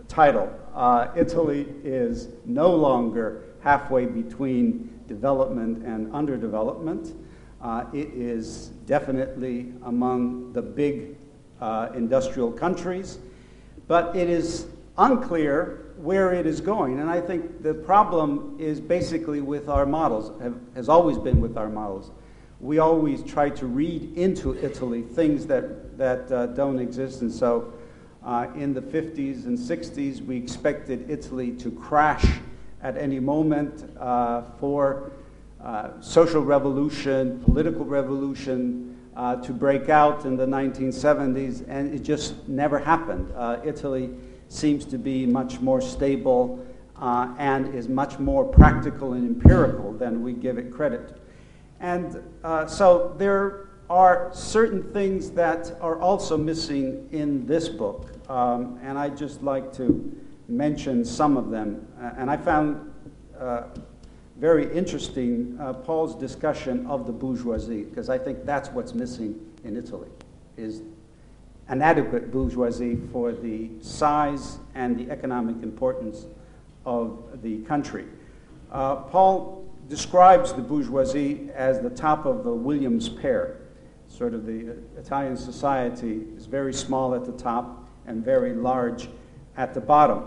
title. Uh, Italy is no longer halfway between development and underdevelopment. Uh, it is definitely among the big uh, industrial countries, but it is unclear where it is going. And I think the problem is basically with our models, have, has always been with our models. We always try to read into Italy things that, that uh, don't exist. And so uh, in the fifties and sixties, we expected Italy to crash at any moment uh, for uh, social revolution, political revolution uh, to break out in the nineteen seventies, and it just never happened. Uh, Italy seems to be much more stable uh, and is much more practical and empirical than we give it credit. And uh, so there are certain things that are also missing in this book, um, and I'd just like to mention some of them. Uh, and I found uh, very interesting uh, Paul's discussion of the bourgeoisie, because I think that's what's missing in Italy, is an adequate bourgeoisie for the size and the economic importance of the country. Uh, Paul describes the bourgeoisie as the top of the Williams pear. Sort of the Italian society is very small at the top and very large at the bottom.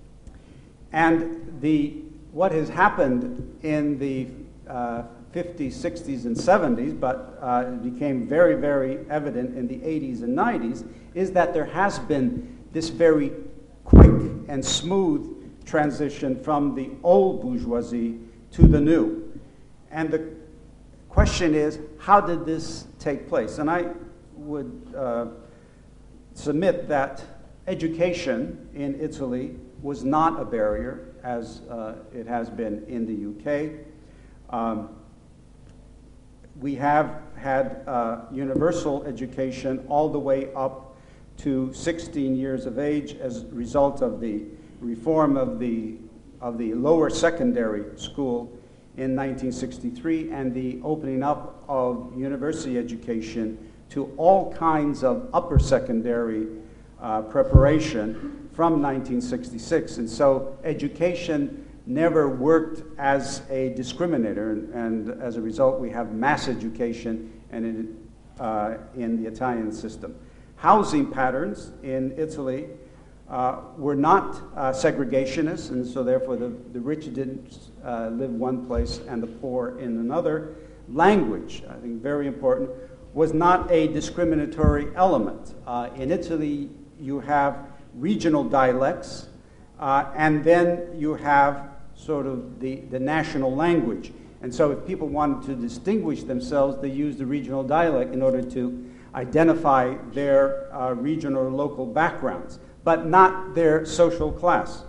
And the, what has happened in the uh, fifties, sixties, and seventies, but uh, it became very, very evident in the eighties and nineties, is that there has been this very quick and smooth transition from the old bourgeoisie to the new. And the question is, how did this take place? And I would uh, submit that education in Italy was not a barrier, as uh, it has been in the U K. Um, we have had uh, universal education all the way up to sixteen years of age as a result of the reform of the, of the lower secondary school in nineteen sixty-three and the opening up of university education to all kinds of upper secondary uh, preparation from nineteen sixty-six. And so education never worked as a discriminator, and, and as a result we have mass education and in, uh, in the Italian system. Housing patterns in Italy uh, were not uh, segregationists, and so therefore the, the rich didn't uh, live one place and the poor in another. Language, I think very important, was not a discriminatory element. Uh, in Italy you have regional dialects, uh, and then you have sort of the, the national language. And so if people wanted to distinguish themselves, they used the regional dialect in order to identify their uh, regional or local backgrounds, but not their social class.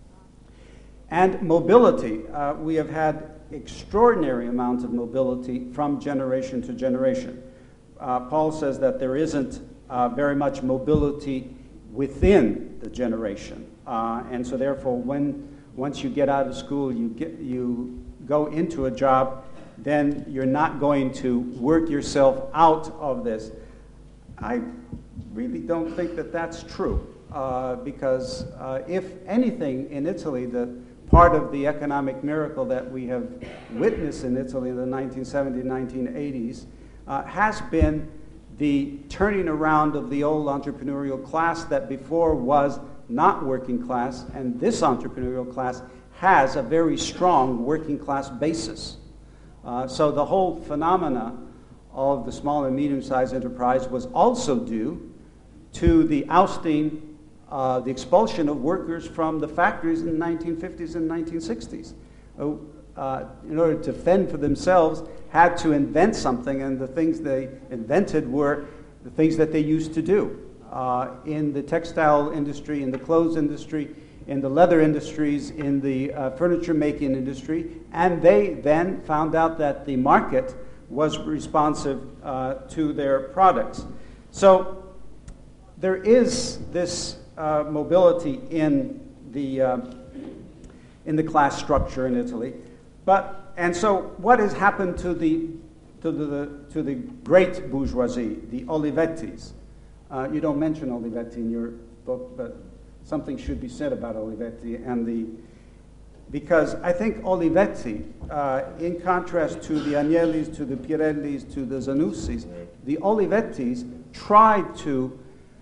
And mobility, uh, we have had extraordinary amounts of mobility from generation to generation. Uh, Paul says that there isn't uh, very much mobility within the generation. Uh, and so therefore, when once you get out of school, you get you go into a job, then you're not going to work yourself out of this. I really don't think that that's true, uh, because uh, if anything in Italy, the part of the economic miracle that we have witnessed in Italy in the nineteen seventies, nineteen eighties uh, has been the turning around of the old entrepreneurial class that before was not working class, and this entrepreneurial class has a very strong working class basis. Uh, so the whole phenomena of the small and medium-sized enterprise was also due to the ousting, uh, the expulsion of workers from the factories in the nineteen fifties and nineteen sixties. Uh, uh, in order to fend for themselves, had to invent something, and the things they invented were the things that they used to do. Uh, in the textile industry, in the clothes industry, in the leather industries, in the uh, furniture making industry, and they then found out that the market was responsive uh, to their products. So there is this uh, mobility in the uh, in the class structure in Italy, but and so what has happened to the to the to the great bourgeoisie, the Olivettis? Uh, you don't mention Olivetti in your book, but something should be said about Olivetti and the, because I think Olivetti, uh, in contrast to the Agnellis, to the Pirellis, to the Zanussis, the Olivettis tried to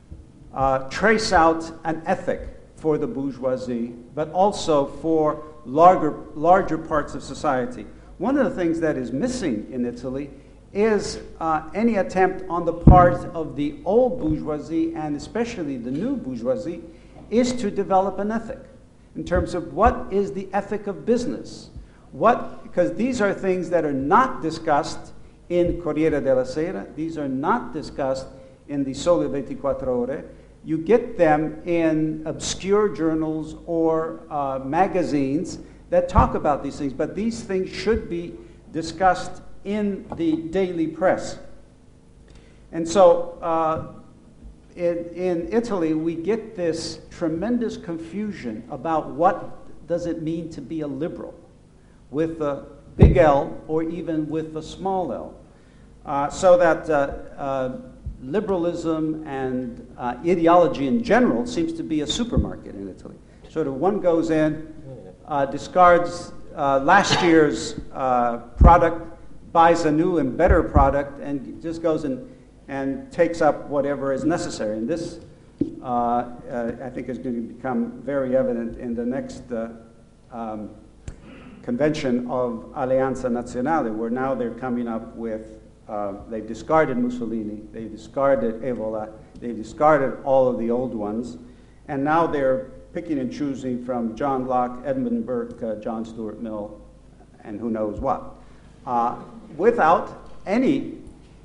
uh, trace out an ethic for the bourgeoisie, but also for larger, larger parts of society. One of the things that is missing in Italy is uh, any attempt on the part of the old bourgeoisie, and especially the new bourgeoisie, is to develop an ethic in terms of what is the ethic of business. What, because these are things that are not discussed in Corriere della Sera, these are not discussed in the Sole ventiquattro Ore. You get them in obscure journals or uh, magazines that talk about these things, but these things should be discussed in the daily press. And so uh, in, in Italy, we get this tremendous confusion about what does it mean to be a liberal with a big L or even with a small l. Uh, so that uh, uh, liberalism and uh, ideology in general seems to be a supermarket in Italy. Sort of one goes in, uh, discards uh, last year's uh, product, buys a new and better product, and just goes and, and takes up whatever is necessary. And this, uh, uh, I think, is going to become very evident in the next uh, um, convention of Alleanza Nazionale, where now they're coming up with Uh, they've discarded Mussolini, they've discarded Evola, they've discarded all of the old ones, and now they're picking and choosing from John Locke, Edmund Burke, uh, John Stuart Mill, and who knows what, uh, without any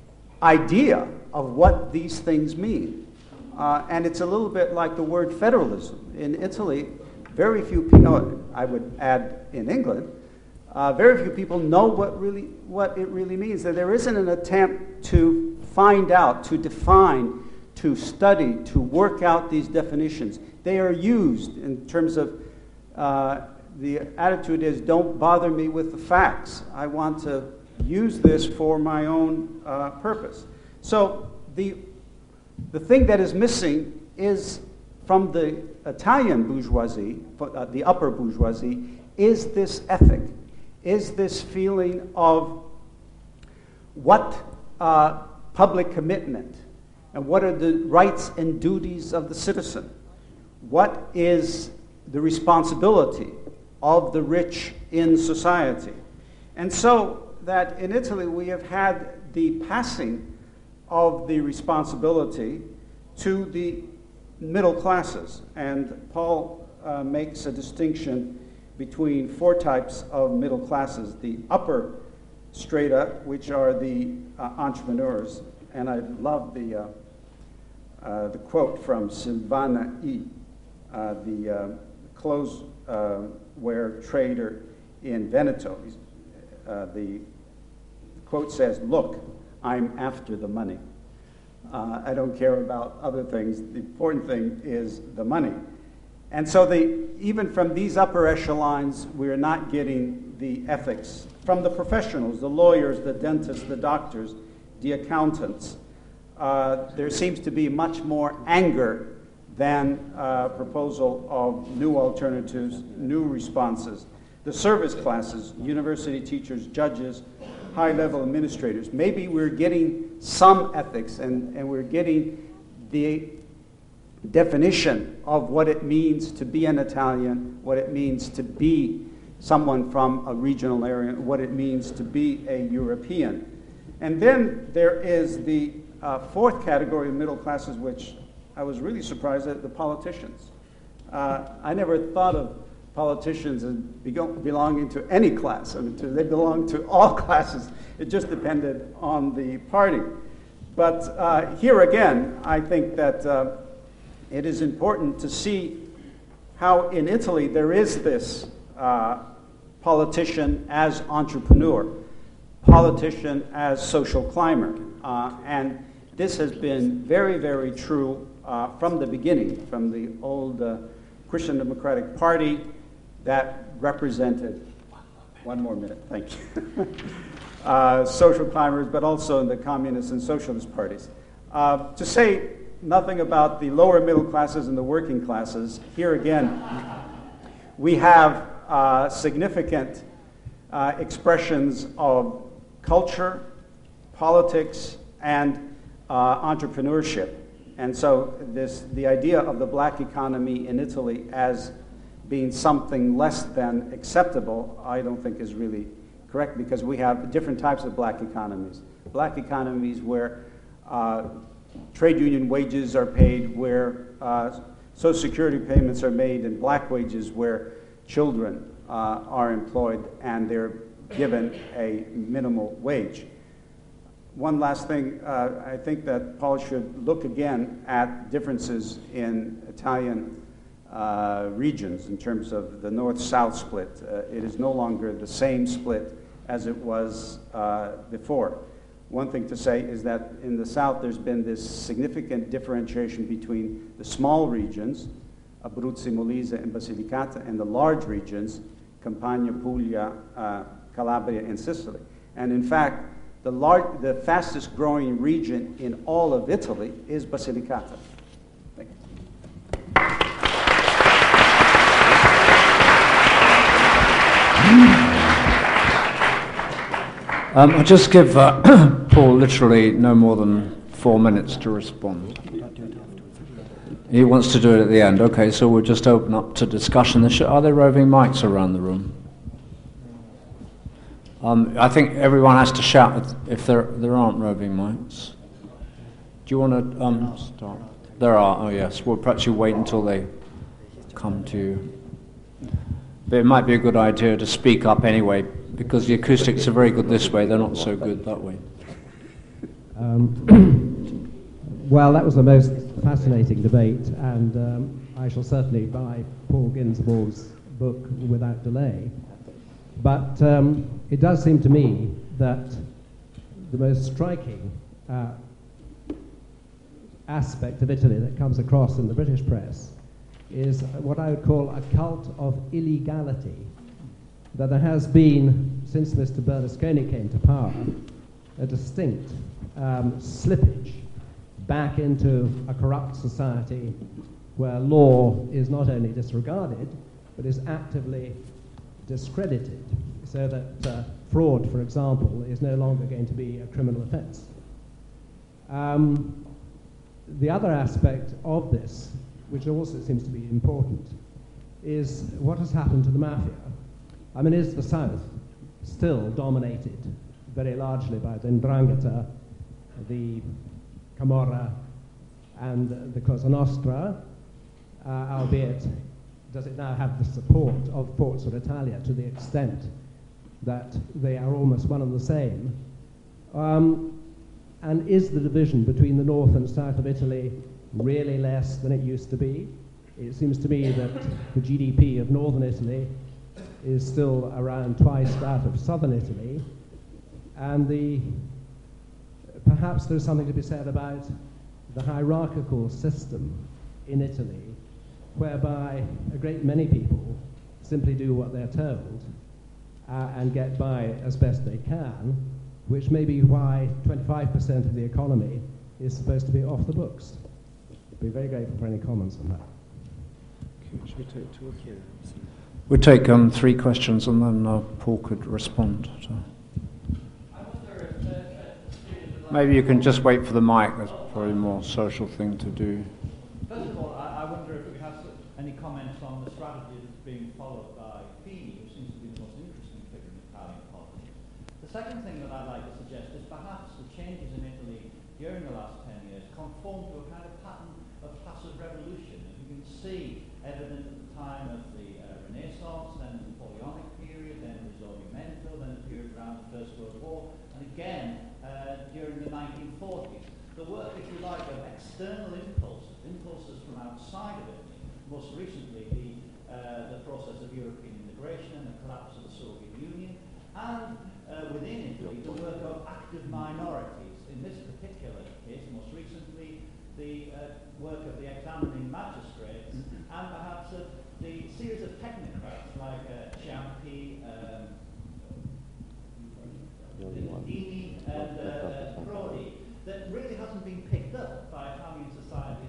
idea of what these things mean. Uh, and it's a little bit like the word federalism. In Italy, very few people, I would add in England, Uh, very few people know what really what it really means. That there isn't an attempt to find out, to define, to study, to work out these definitions. They are used in terms of uh, the attitude is, don't bother me with the facts. I want to use this for my own uh, purpose. So the the thing that is missing is from the Italian bourgeoisie, uh, the upper bourgeoisie, is this ethic. Is this feeling of what uh, public commitment and what are the rights and duties of the citizen? What is the responsibility of the rich in society? And so that in Italy we have had the passing of the responsibility to the middle classes. And Paul uh, makes a distinction between four types of middle classes. The upper strata, which are the uh, entrepreneurs, and I love the, uh, uh, the quote from Silvana E., uh, the uh, clothes uh, wear trader in Veneto. Uh, the quote says, "Look, I'm after the money. Uh, I don't care about other things. The important thing is the money." And so they, even from these upper echelons, we're not getting the ethics. From the professionals, the lawyers, the dentists, the doctors, the accountants, uh, there seems to be much more anger than uh, proposal of new alternatives, new responses. The service classes, university teachers, judges, high-level administrators, maybe we're getting some ethics, and, and we're getting the definition of what it means to be an Italian, what it means to be someone from a regional area, what it means to be a European. And then there is the uh, fourth category of middle classes, which I was really surprised at, the politicians. Uh, I never thought of politicians as belonging to any class. I mean, to, they belong to all classes. It just depended on the party. But uh, here again, I think that uh, it is important to see how in Italy there is this uh, politician as entrepreneur, politician as social climber. Uh, and this has been very, very true uh, from the beginning, from the old uh, Christian Democratic Party that represented, one more minute, thank you, uh, social climbers, but also in the communist and socialist parties. Uh, to say nothing about the lower middle classes and the working classes. Here again, we have uh, significant uh, expressions of culture, politics, and uh, entrepreneurship. And so this, the idea of the black economy in Italy as being something less than acceptable, I don't think is really correct, because we have different types of black economies. Black economies where uh, trade union wages are paid, where uh, Social Security payments are made, and black wages where children uh, are employed and they're given a minimal wage. One last thing, uh, I think that Paul should look again at differences in Italian uh, regions in terms of the north-south split. Uh, it is no longer the same split as it was uh, before. One thing to say is that in the south there's been this significant differentiation between the small regions, Abruzzo, Molise, and Basilicata, and the large regions, Campania, Puglia, uh, Calabria, and Sicily. And in fact, The, large, the fastest growing region in all of Italy is Basilicata. Thank you. Um, I'll just give uh, Paul literally no more than four minutes to respond. He wants to do it at the end. Okay, so we'll just open up to discussion. Are there roving mics around the room? Um, I think everyone has to shout if there there aren't roving mics. Do you want to um, start? There are, oh yes. Well, perhaps you wait until they come to you. But it might be a good idea to speak up anyway, because the acoustics are very good this way, they're not so good that way. Um, well, that was the most fascinating debate, and um, I shall certainly buy Paul Ginsburg's book without delay. But um, it does seem to me that the most striking uh, aspect of Italy that comes across in the British press is what I would call a cult of illegality, that there has been, since Mister Berlusconi came to power, a distinct um, slippage back into a corrupt society where law is not only disregarded, but is actively discredited, so that uh, fraud, for example, is no longer going to be a criminal offense. Um, the other aspect of this, which also seems to be important, is what has happened to the mafia. I mean, is the South still dominated very largely by the 'Ndrangheta, the Camorra, and the Cosa Nostra, uh, albeit does it now have the support of Forza Italia to the extent that they are almost one and the same? Um, and is the division between the north and south of Italy really less than it used to be? It seems to me that the G D P of northern Italy is still around twice that of southern Italy, and the perhaps there's something to be said about the hierarchical system in Italy, whereby a great many people simply do what they're told uh, and get by as best they can, which may be why twenty-five percent of the economy is supposed to be off the books. I'd be very grateful for any comments on that. Should we take two or three? We'll take um, three questions and then uh, Paul could respond. So. Maybe you can just wait for the mic. That's probably a more social thing to do. First of all, I, I wonder if we have any comments on the strategy that's being followed by Fini, who seems to be the most interesting figure in Italian politics. The second thing that I'd like to suggest is perhaps the changes in Italy during the last ten years conform to a kind of pattern of passive revolution. As you can see, evident at the time of the uh, Renaissance, then the Napoleonic period, then the Risorgimento, then the period around the First World War, and again uh, during the nineteen forties. The work, if you like, of external impulses, impulses from outside of Italy, most recently the, uh, the process of European integration and the collapse of the Soviet Union, and uh, within Italy, the work of active minorities. In this particular case, most recently, the uh, work of the examining magistrates, and perhaps of the series of technocrats like uh, Ciampi, um, Dini, and uh, uh, Prodi, that really hasn't been picked up by Italian society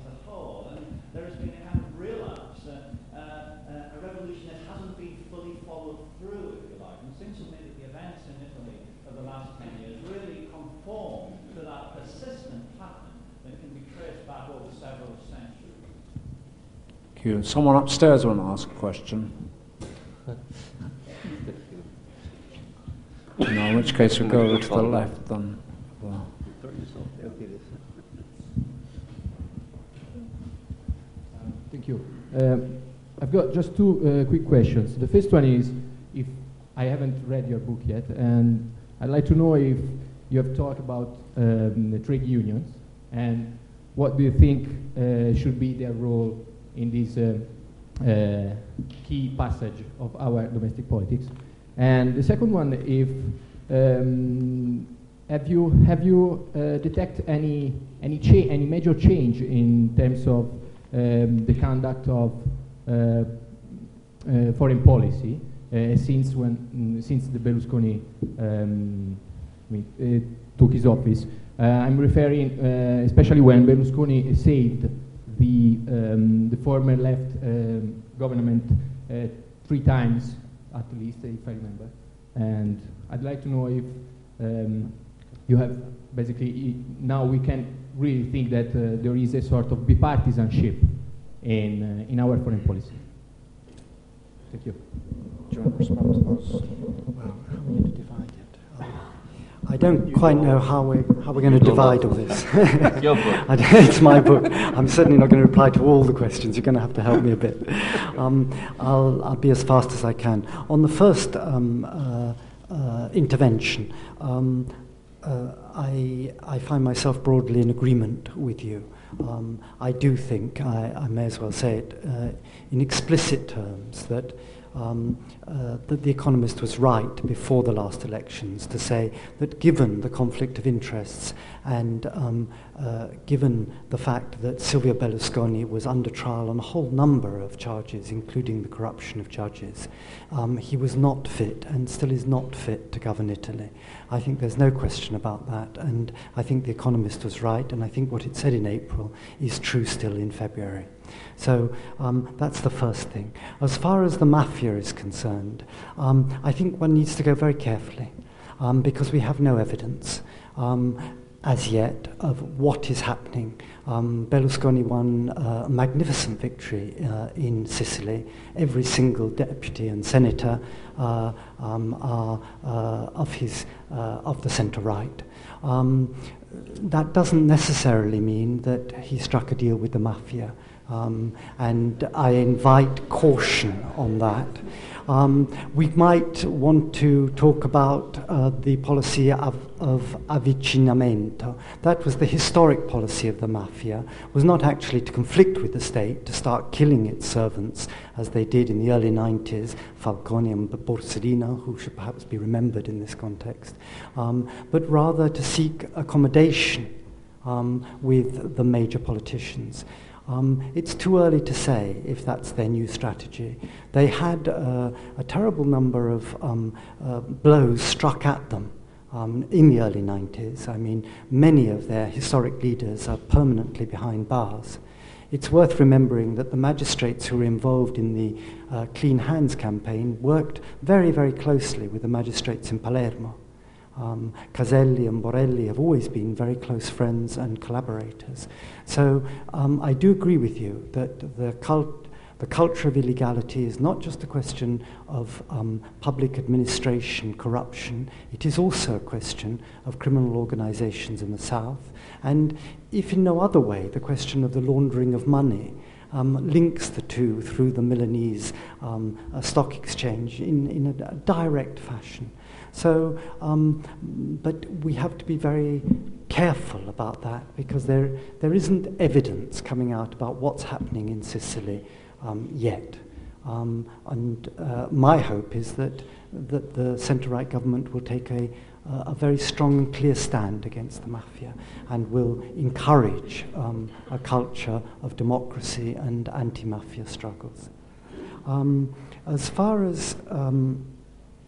followed through, if you like. And it seems to me that the events in Italy of the last ten years really conform to that persistent pattern that can be traced back over several centuries. Thank you. Someone upstairs want to ask a question? No, in which case we'll go over to the left then. Well. Thank you. Um, I've got just two uh, quick questions. The first one is, if I haven't read your book yet, and I'd like to know if you have talked about um, the trade unions, and what do you think uh, should be their role in this uh, uh, key passage of our domestic politics? And the second one, if um, have you have you uh, detect any any cha- any major change in terms of um, the conduct of uh, uh, foreign policy uh, since when mm, since the Berlusconi um, I mean, uh, took his office? Uh, I'm referring uh, especially when Berlusconi saved the um, the former left um, government uh, three times at least, if I remember. And I'd like to know if um, you have basically, now we can really think that uh, there is a sort of bipartisanship in, uh, in our foreign policy. Thank you. Do you want to respond to those? Well, how are we going to divide it? I don't quite know how we're, how we're going to divide all this. Your book. I don't- It's my book. I'm certainly not going to reply to all the questions. You're going to have to help me a bit. Um, I'll, I'll be as fast as I can. On the first um, uh, uh, intervention, um, uh, I, I find myself broadly in agreement with you. Um, I do think, I, I may as well say it uh, in explicit terms, that Um, uh, that The Economist was right before the last elections to say that given the conflict of interests and um, uh, given the fact that Silvio Berlusconi was under trial on a whole number of charges, including the corruption of judges, um, he was not fit and still is not fit to govern Italy. I think there's no question about that, and I think The Economist was right, and I think what it said in April is true still in February. So um, that's the first thing. As far as the mafia is concerned, um, I think one needs to go very carefully um, because we have no evidence um, as yet of what is happening. Um, Berlusconi won uh, a magnificent victory uh, in Sicily. Every single deputy and senator uh, um, are uh, of his uh, of the centre-right. Um, that doesn't necessarily mean that he struck a deal with the mafia. Um, and I invite caution on that. Um, we might want to talk about uh, the policy of, of avvicinamento. That was the historic policy of the mafia, was not actually to conflict with the state, to start killing its servants, as they did in the early nineties, Falcone and Borsellino, who should perhaps be remembered in this context, um, but rather to seek accommodation um, with the major politicians. Um, it's too early to say if that's their new strategy. They had uh, a terrible number of um, uh, blows struck at them um, in the early nineties. I mean, many of their historic leaders are permanently behind bars. It's worth remembering that the magistrates who were involved in the uh, Clean Hands campaign worked very, very closely with the magistrates in Palermo. Um, Caselli and Borelli have always been very close friends and collaborators. So um, I do agree with you that the, cult, the culture of illegality is not just a question of um, public administration corruption, it is also a question of criminal organizations in the South. And if in no other way, the question of the laundering of money Um, links the two through the Milanese um, uh, stock exchange in, in a, a direct fashion. So, um, but we have to be very careful about that because there there isn't evidence coming out about what's happening in Sicily um, yet. Um, and uh, my hope is that that the centre-right government will take a Uh, a very strong and clear stand against the mafia and will encourage um, a culture of democracy and anti-mafia struggles. Um, as far as um,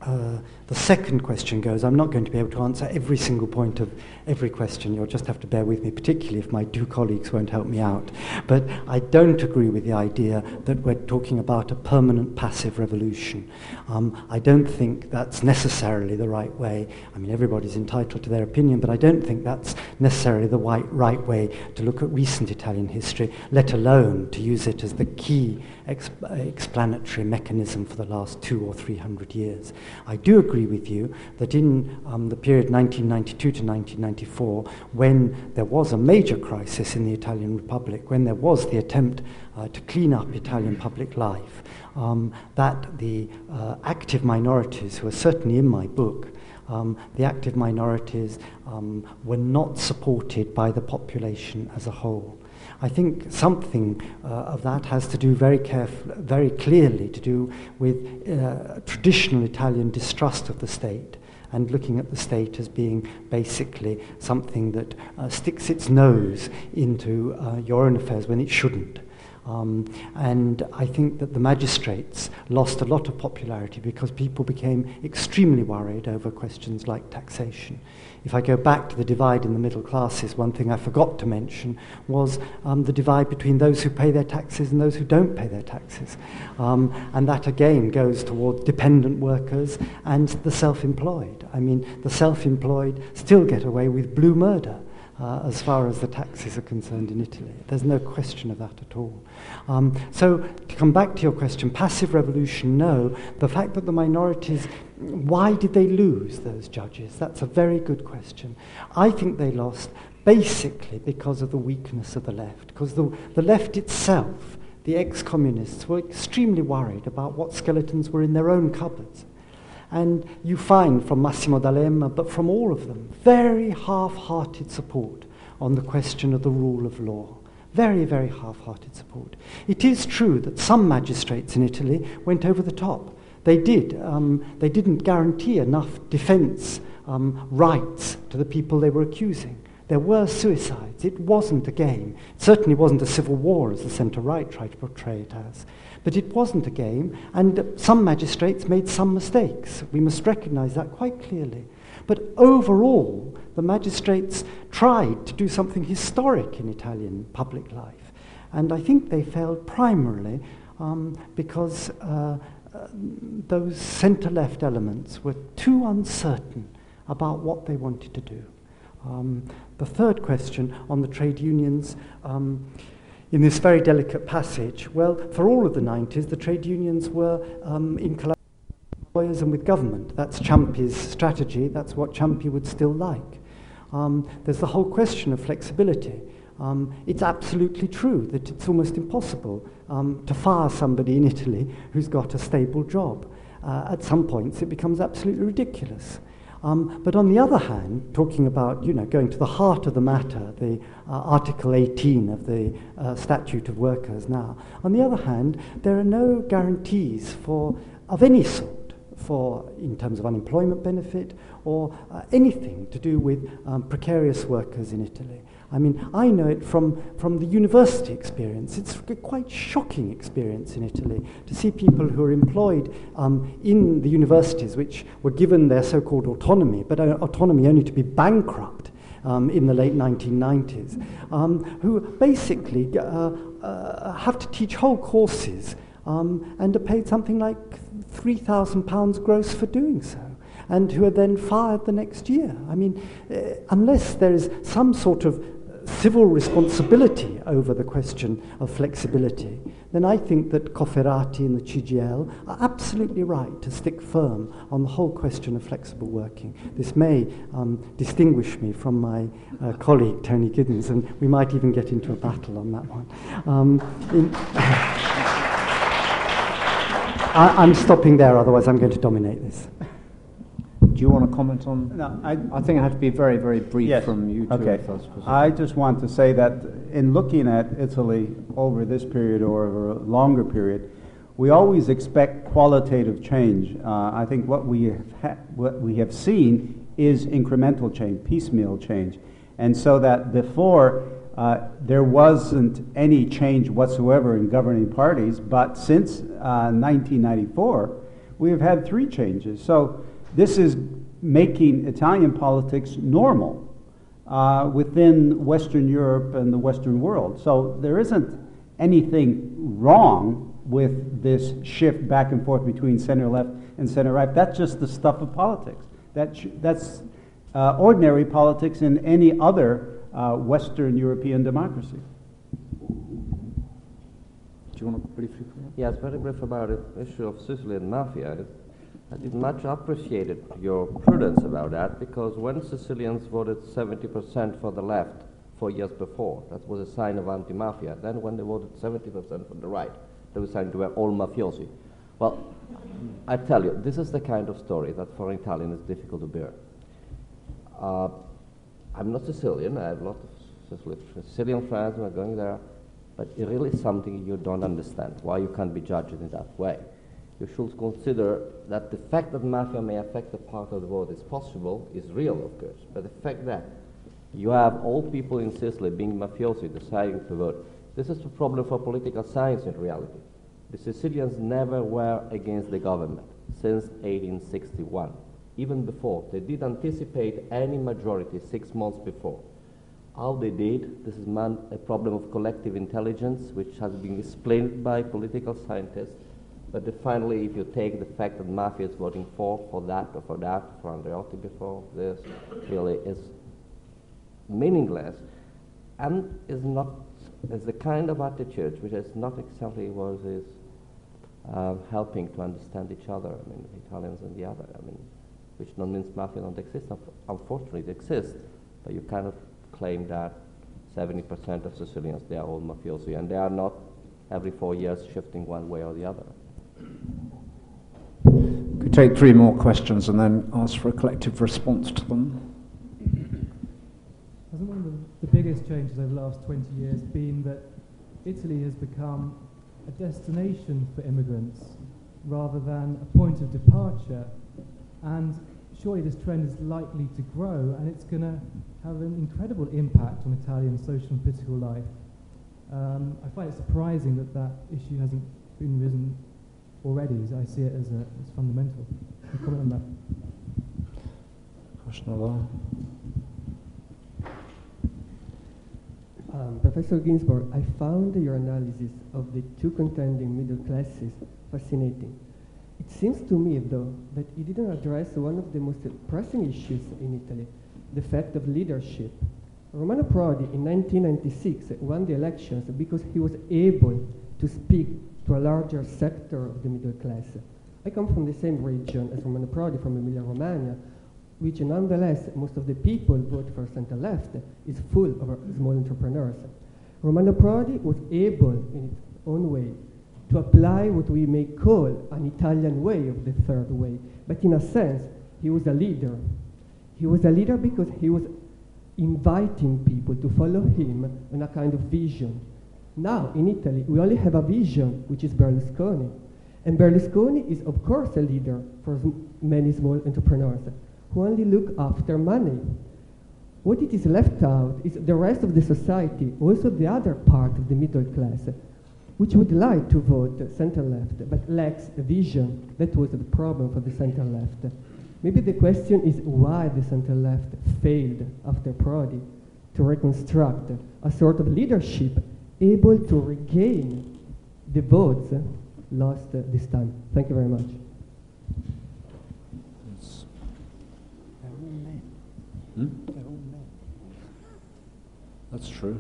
uh, the second question goes, I'm not going to be able to answer every single point of every question. You'll just have to bear with me, particularly if my two colleagues won't help me out. But I don't agree with the idea that we're talking about a permanent passive revolution. Um, I don't think that's necessarily the right way. I mean, everybody's entitled to their opinion, but I don't think that's necessarily the right, right way to look at recent Italian history, let alone to use it as the key exp- explanatory mechanism for the last two or three hundred years. I do agree with you that in um, the period nineteen ninety-two to nineteen ninety-four, when there was a major crisis in the Italian Republic, when there was the attempt uh, to clean up Italian public life, um, that the uh, active minorities, who are certainly in my book, um, the active minorities um, were not supported by the population as a whole. I think something uh, of that has to do very caref- very clearly to do with uh, traditional Italian distrust of the state, and looking at the state as being basically something that uh, sticks its nose into uh, your own affairs when it shouldn't. Um, and I think that the magistrates lost a lot of popularity because people became extremely worried over questions like taxation. If I go back to the divide in the middle classes, one thing I forgot to mention was um, the divide between those who pay their taxes and those who don't pay their taxes. Um, and that again goes towards dependent workers and the self-employed. I mean, the self-employed still get away with blue murder. Uh, as far as the taxes are concerned in Italy. There's no question of that at all. Um, so, to come back to your question, passive revolution, no. The fact that the minorities, why did they lose those judges? That's a very good question. I think they lost basically because of the weakness of the left, because the, the left itself, the ex-communists, were extremely worried about what skeletons were in their own cupboards. And you find from Massimo D'Alema, but from all of them, very half-hearted support on the question of the rule of law. Very, very half-hearted support. It is true that some magistrates in Italy went over the top. They did. Um, they didn't guarantee enough defense um, rights to the people they were accusing. There were suicides. It wasn't a game. It certainly wasn't a civil war, as the centre-right tried to portray it as. But it wasn't a game, and some magistrates made some mistakes. We must recognise that quite clearly. But overall, the magistrates tried to do something historic in Italian public life. And I think they failed primarily um, because uh, uh, those centre-left elements were too uncertain about what they wanted to do. Um, the third question on the trade unions, um, in this very delicate passage, well, for all of the nineties, the trade unions were um, in collaboration with employers and with government. That's Ciampi's strategy. That's what Ciampi would still like. Um, there's the whole question of flexibility. Um, it's absolutely true that it's almost impossible um, to fire somebody in Italy who's got a stable job. Uh, at some points, it becomes absolutely ridiculous. Um, but on the other hand, talking about, you know, going to the heart of the matter, the uh, Article eighteen of the uh, Statute of Workers now, on the other hand, there are no guarantees for of any sort for, in terms of unemployment benefit or uh, anything to do with um, precarious workers in Italy. I mean, I know it from, from the university experience. It's a quite shocking experience in Italy to see people who are employed um, in the universities, which were given their so-called autonomy, but uh, autonomy only to be bankrupt um, in the late nineteen nineties, um, who basically uh, uh, have to teach whole courses um, and are paid something like three thousand pounds gross for doing so, and who are then fired the next year. I mean, uh, unless there is some sort of civil responsibility over the question of flexibility, then I think that Cofferati and the C G L are absolutely right to stick firm on the whole question of flexible working. This may um, distinguish me from my uh, colleague, Tony Giddens, and we might even get into a battle on that one. Um, in I, I'm stopping there, otherwise I'm going to dominate this. Do you want to comment on? No, I, I think it had to be very, very brief yes. from you two. Okay. I just want to say that in looking at Italy over this period or over a longer period, we always expect qualitative change. Uh, I think what we have ha- what we have seen is incremental change, piecemeal change, and so that before uh, there wasn't any change whatsoever in governing parties, but since uh, nineteen ninety-four. we have had three changes. So this is making Italian politics normal uh, within Western Europe and the Western world. So there isn't anything wrong with this shift back and forth between center-left and center-right. That's just the stuff of politics. That sh that's uh, ordinary politics in any other uh, Western European democracy. Do you want to briefly comment? Yes, very brief about the issue of Sicilian mafia. I did much appreciated your prudence about that, because when Sicilians voted seventy percent for the left four years before, that was a sign of anti-mafia. Then when they voted seventy percent for the right, they were saying they were all mafiosi. Well, I tell you, this is the kind of story that for an Italian is difficult to bear. Uh, I'm not Sicilian. I have a lot of Sicilian friends who are going there, but it really is something you don't understand, why you can't be judged in that way. You should consider that the fact that mafia may affect a part of the vote is possible, is real, of course, but the fact that you have all people in Sicily being mafiosi deciding to vote, this is a problem for political science in reality. The Sicilians never were against the government since eighteen sixty-one. Even before, they did anticipate any majority six months before. How they did, this is man, a problem of collective intelligence, which has been explained by political scientists. But the, finally, if you take the fact that mafia is voting for, for that, or for that, for Andreotti before, this really is meaningless, and is not, is the kind of attitude which is not exactly what is uh, helping to understand each other, I mean, Italians and the other, I mean, which not means mafia don't exist. Unfortunately, it exists, but you cannot claim that seventy percent of Sicilians, they are all mafiosi, and they are not every four years shifting one way or the other. Could take three more questions and then ask for a collective response to them. Hasn't one of the, the biggest changes over the last twenty years been that Italy has become a destination for immigrants rather than a point of departure? And surely this trend is likely to grow, and it's going to have an incredible impact on Italian social and political life. Um, I find it surprising that that issue hasn't been risen already, as I see it as, a, as fundamental. Can you comment on that? Question over. Um, Professor Ginsburg, I found your analysis of the two contending middle classes fascinating. It seems to me, though, that you didn't address one of the most pressing issues in Italy, the fact of leadership. Romano Prodi in nineteen ninety-six won the elections because he was able to speak to a larger sector of the middle class. I come from the same region as Romano Prodi, from Emilia-Romagna, which nonetheless, most of the people who vote for center-left is full of small entrepreneurs. Romano Prodi was able, in its own way, to apply what we may call an Italian way of the third way. But in a sense, he was a leader. He was a leader because he was inviting people to follow him in a kind of vision. Now, in Italy, we only have a vision, which is Berlusconi. And Berlusconi is, of course, a leader for many small entrepreneurs who only look after money. What it is left out is the rest of the society, also the other part of the middle class, which would like to vote center-left, but lacks a vision. That was the problem for the center-left. Maybe the question is why the center-left failed after Prodi to reconstruct a sort of leadership able to regain the votes lost this time. Thank you very much. Hmm? That's true.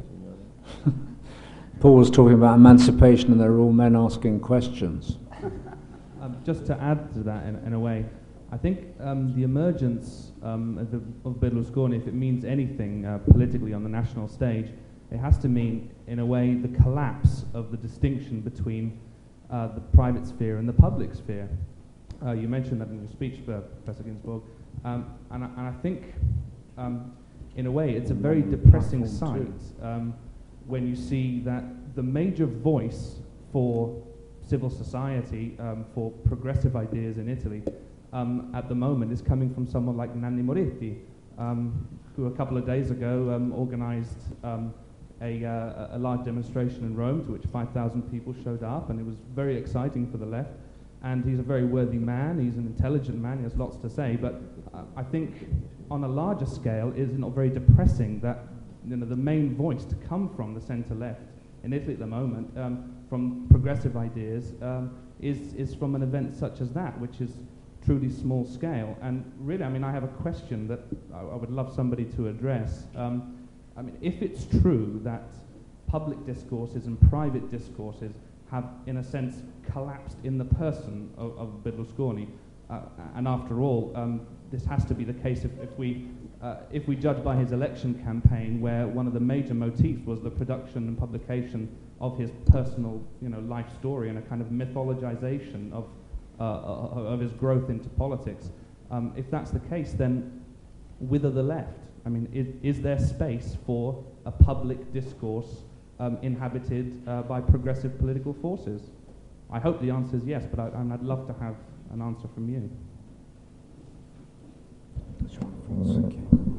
Paul was talking about emancipation, and they're all men asking questions. Um, just to add to that, in, in a way, I think um, the emergence um, of, the, of Berlusconi, if it means anything uh, politically on the national stage, it has to mean, in a way, the collapse of the distinction between uh, the private sphere and the public sphere. Uh, you mentioned that in your speech, uh, Professor Ginsburg, um, and, I, and I think, um, in a way, it's a very depressing sight um, when you see that the major voice for civil society, um, for progressive ideas in Italy, um, at the moment is coming from someone like Nanni Moretti, um, who a couple of days ago um, organized um, a, uh, a large demonstration in Rome to which five thousand people showed up, and it was very exciting for the left. and he's a very worthy man, he's an intelligent man, he has lots to say, but uh, I think on a larger scale, is it not very depressing that, you know, the main voice to come from the centre-left in Italy at the moment, um, from progressive ideas, um, is, is from an event such as that, which is truly small scale. And really, I mean, I have a question that I, I would love somebody to address. Um, I mean, if it's true that public discourses and private discourses have, in a sense, collapsed in the person of, of Berlusconi, uh, and after all, um, this has to be the case if, if we uh, if we judge by his election campaign, where one of the major motifs was the production and publication of his personal, you know, life story and a kind of mythologization of uh, of his growth into politics. Um, if that's the case, then whither the left? I mean, is, is there space for a public discourse um, inhabited uh, by progressive political forces? I hope the answer is yes, but I, and I'd love to have an answer from you. Okay.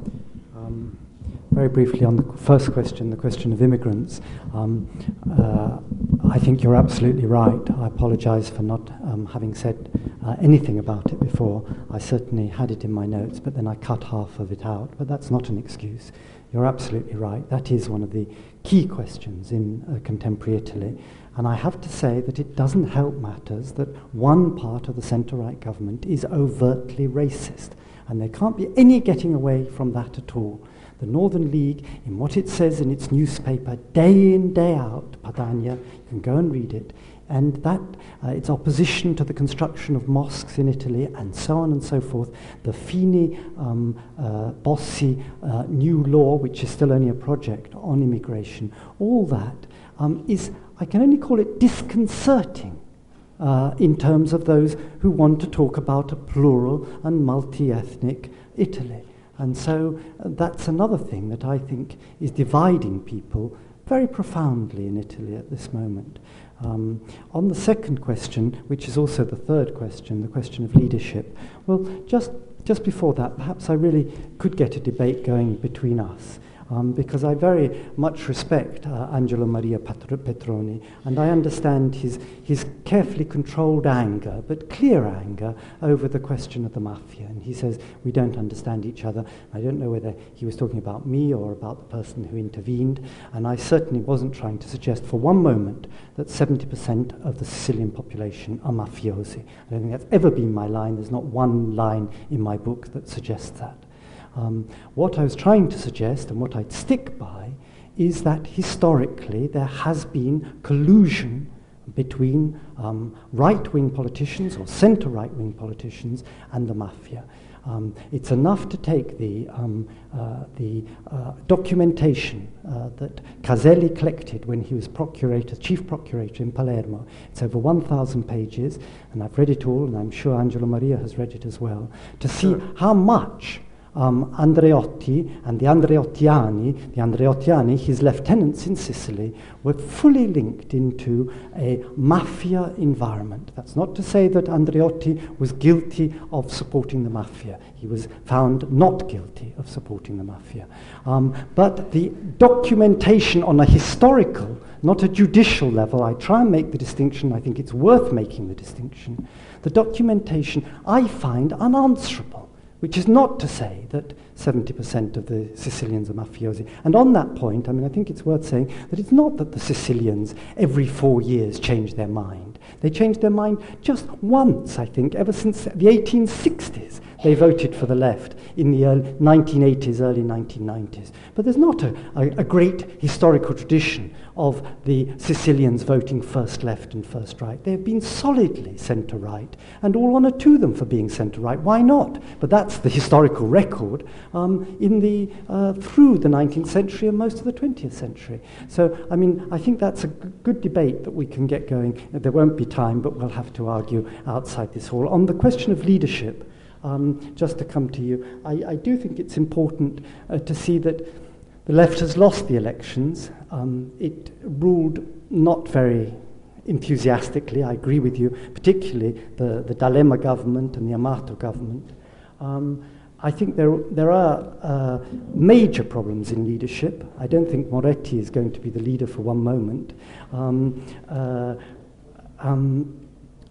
Um, very briefly on the first question, the question of immigrants. Um, uh, I think you're absolutely right. I apologize for not um, having said uh, anything about it before. I certainly had it in my notes, but then I cut half of it out. But that's not an excuse. You're absolutely right. That is one of the key questions in uh, contemporary Italy. And I have to say that it doesn't help matters that one part of the centre-right government is overtly racist. And there can't be any getting away from that at all. The Northern League, in what it says in its newspaper, day in, day out, Padania, you can go and read it, and that, uh, its opposition to the construction of mosques in Italy, and so on and so forth, the Fini um, uh, Bossi uh, new law, which is still only a project on immigration, all that um, is, I can only call it disconcerting. Uh, in terms of those who want to talk about a plural and multi-ethnic Italy. And so uh, that's another thing that I think is dividing people very profoundly in Italy at this moment. Um, on the second question, which is also the third question, the question of leadership, well, just, just before that, perhaps I really could get a debate going between us. Um, because I very much respect uh, Angelo Maria Patro- Petroni, and I understand his, his carefully controlled anger, but clear anger, over the question of the mafia. And he says, we don't understand each other. I don't know whether he was talking about me or about the person who intervened, and I certainly wasn't trying to suggest for one moment that seventy percent of the Sicilian population are mafiosi. I don't think that's ever been my line. There's not one line in my book that suggests that. Um, what I was trying to suggest, and what I'd stick by, is that historically there has been collusion between um, right-wing politicians or centre-right-wing politicians and the mafia. Um, it's enough to take the, um, uh, the uh, documentation uh, that Caselli collected when he was procurator, chief procurator in Palermo. It's over one thousand pages, and I've read it all, and I'm sure Angelo Maria has read it as well, to see sure. how much Um, Andreotti and the Andreottiani, the Andreottiani, his lieutenants in Sicily, were fully linked into a mafia environment. That's not to say that Andreotti was guilty of supporting the mafia. He was found not guilty of supporting the mafia. Um, but the documentation on a historical, not a judicial level, I try and make the distinction, I think it's worth making the distinction, the documentation I find unanswerable. Which is not to say that seventy percent of the Sicilians are mafiosi. And on that point, I mean, I think it's worth saying that it's not that the Sicilians every four years change their mind. They changed their mind just once, I think, ever since the eighteen sixties. They voted for the left in the early nineteen eighties, early nineteen nineties. But there's not a, a, a great historical tradition of the Sicilians voting first left and first right. They've been solidly centre-right, and all honour to them for being centre-right. Why not? But that's the historical record um, in the uh, through the nineteenth century and most of the twentieth century. So, I mean, I think that's a g- good debate that we can get going. There won't be time, but we'll have to argue outside this hall. On the question of leadership, Um, just to come to you, I, I do think it's important uh, to see that the left has lost the elections. Um, it ruled not very enthusiastically, I agree with you, particularly the, the D'Alema government and the Amato government. Um, I think there, there are uh, major problems in leadership. I don't think Moretti is going to be the leader for one moment. Um, uh, um, uh,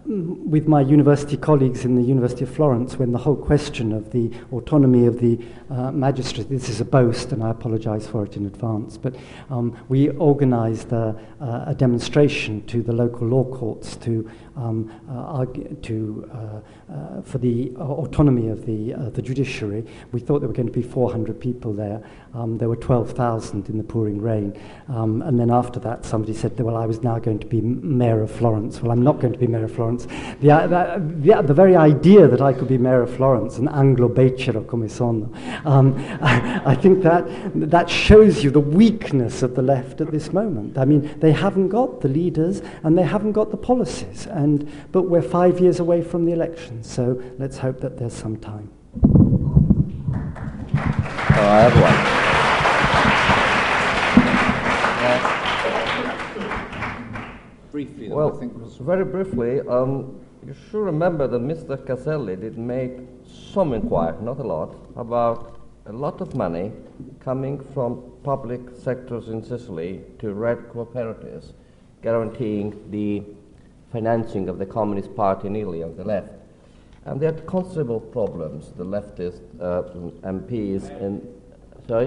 with my university colleagues in the University of Florence when the whole question of the autonomy of the uh, magistrate, this is a boast and I apologize for it in advance, but um, we organized a, a demonstration to the local law courts to um, uh, argue, to, uh, uh, for the autonomy of the, uh, the judiciary. We thought there were going to be four hundred people there. Um, there were twelve thousand in the pouring rain. Um, and then after that, somebody said, well, I was now going to be mayor of Florence. Well, I'm not going to be mayor of Florence. The, uh, the, the very idea that I could be mayor of Florence, an Anglo-becero come sono, um, I, I think that that shows you the weakness of the left at this moment. I mean, they haven't got the leaders and they haven't got the policies. And, but we're five years away from the election, so let's hope that there's some time. Oh, I have one. Briefly, though, Well, I think was very briefly, um, you should remember that Mister Caselli did make some inquiry, not a lot, about a lot of money coming from public sectors in Sicily to red cooperatives, guaranteeing the financing of the Communist Party in Italy on the left. And they had considerable problems, the leftist uh, M Ps. In, sorry?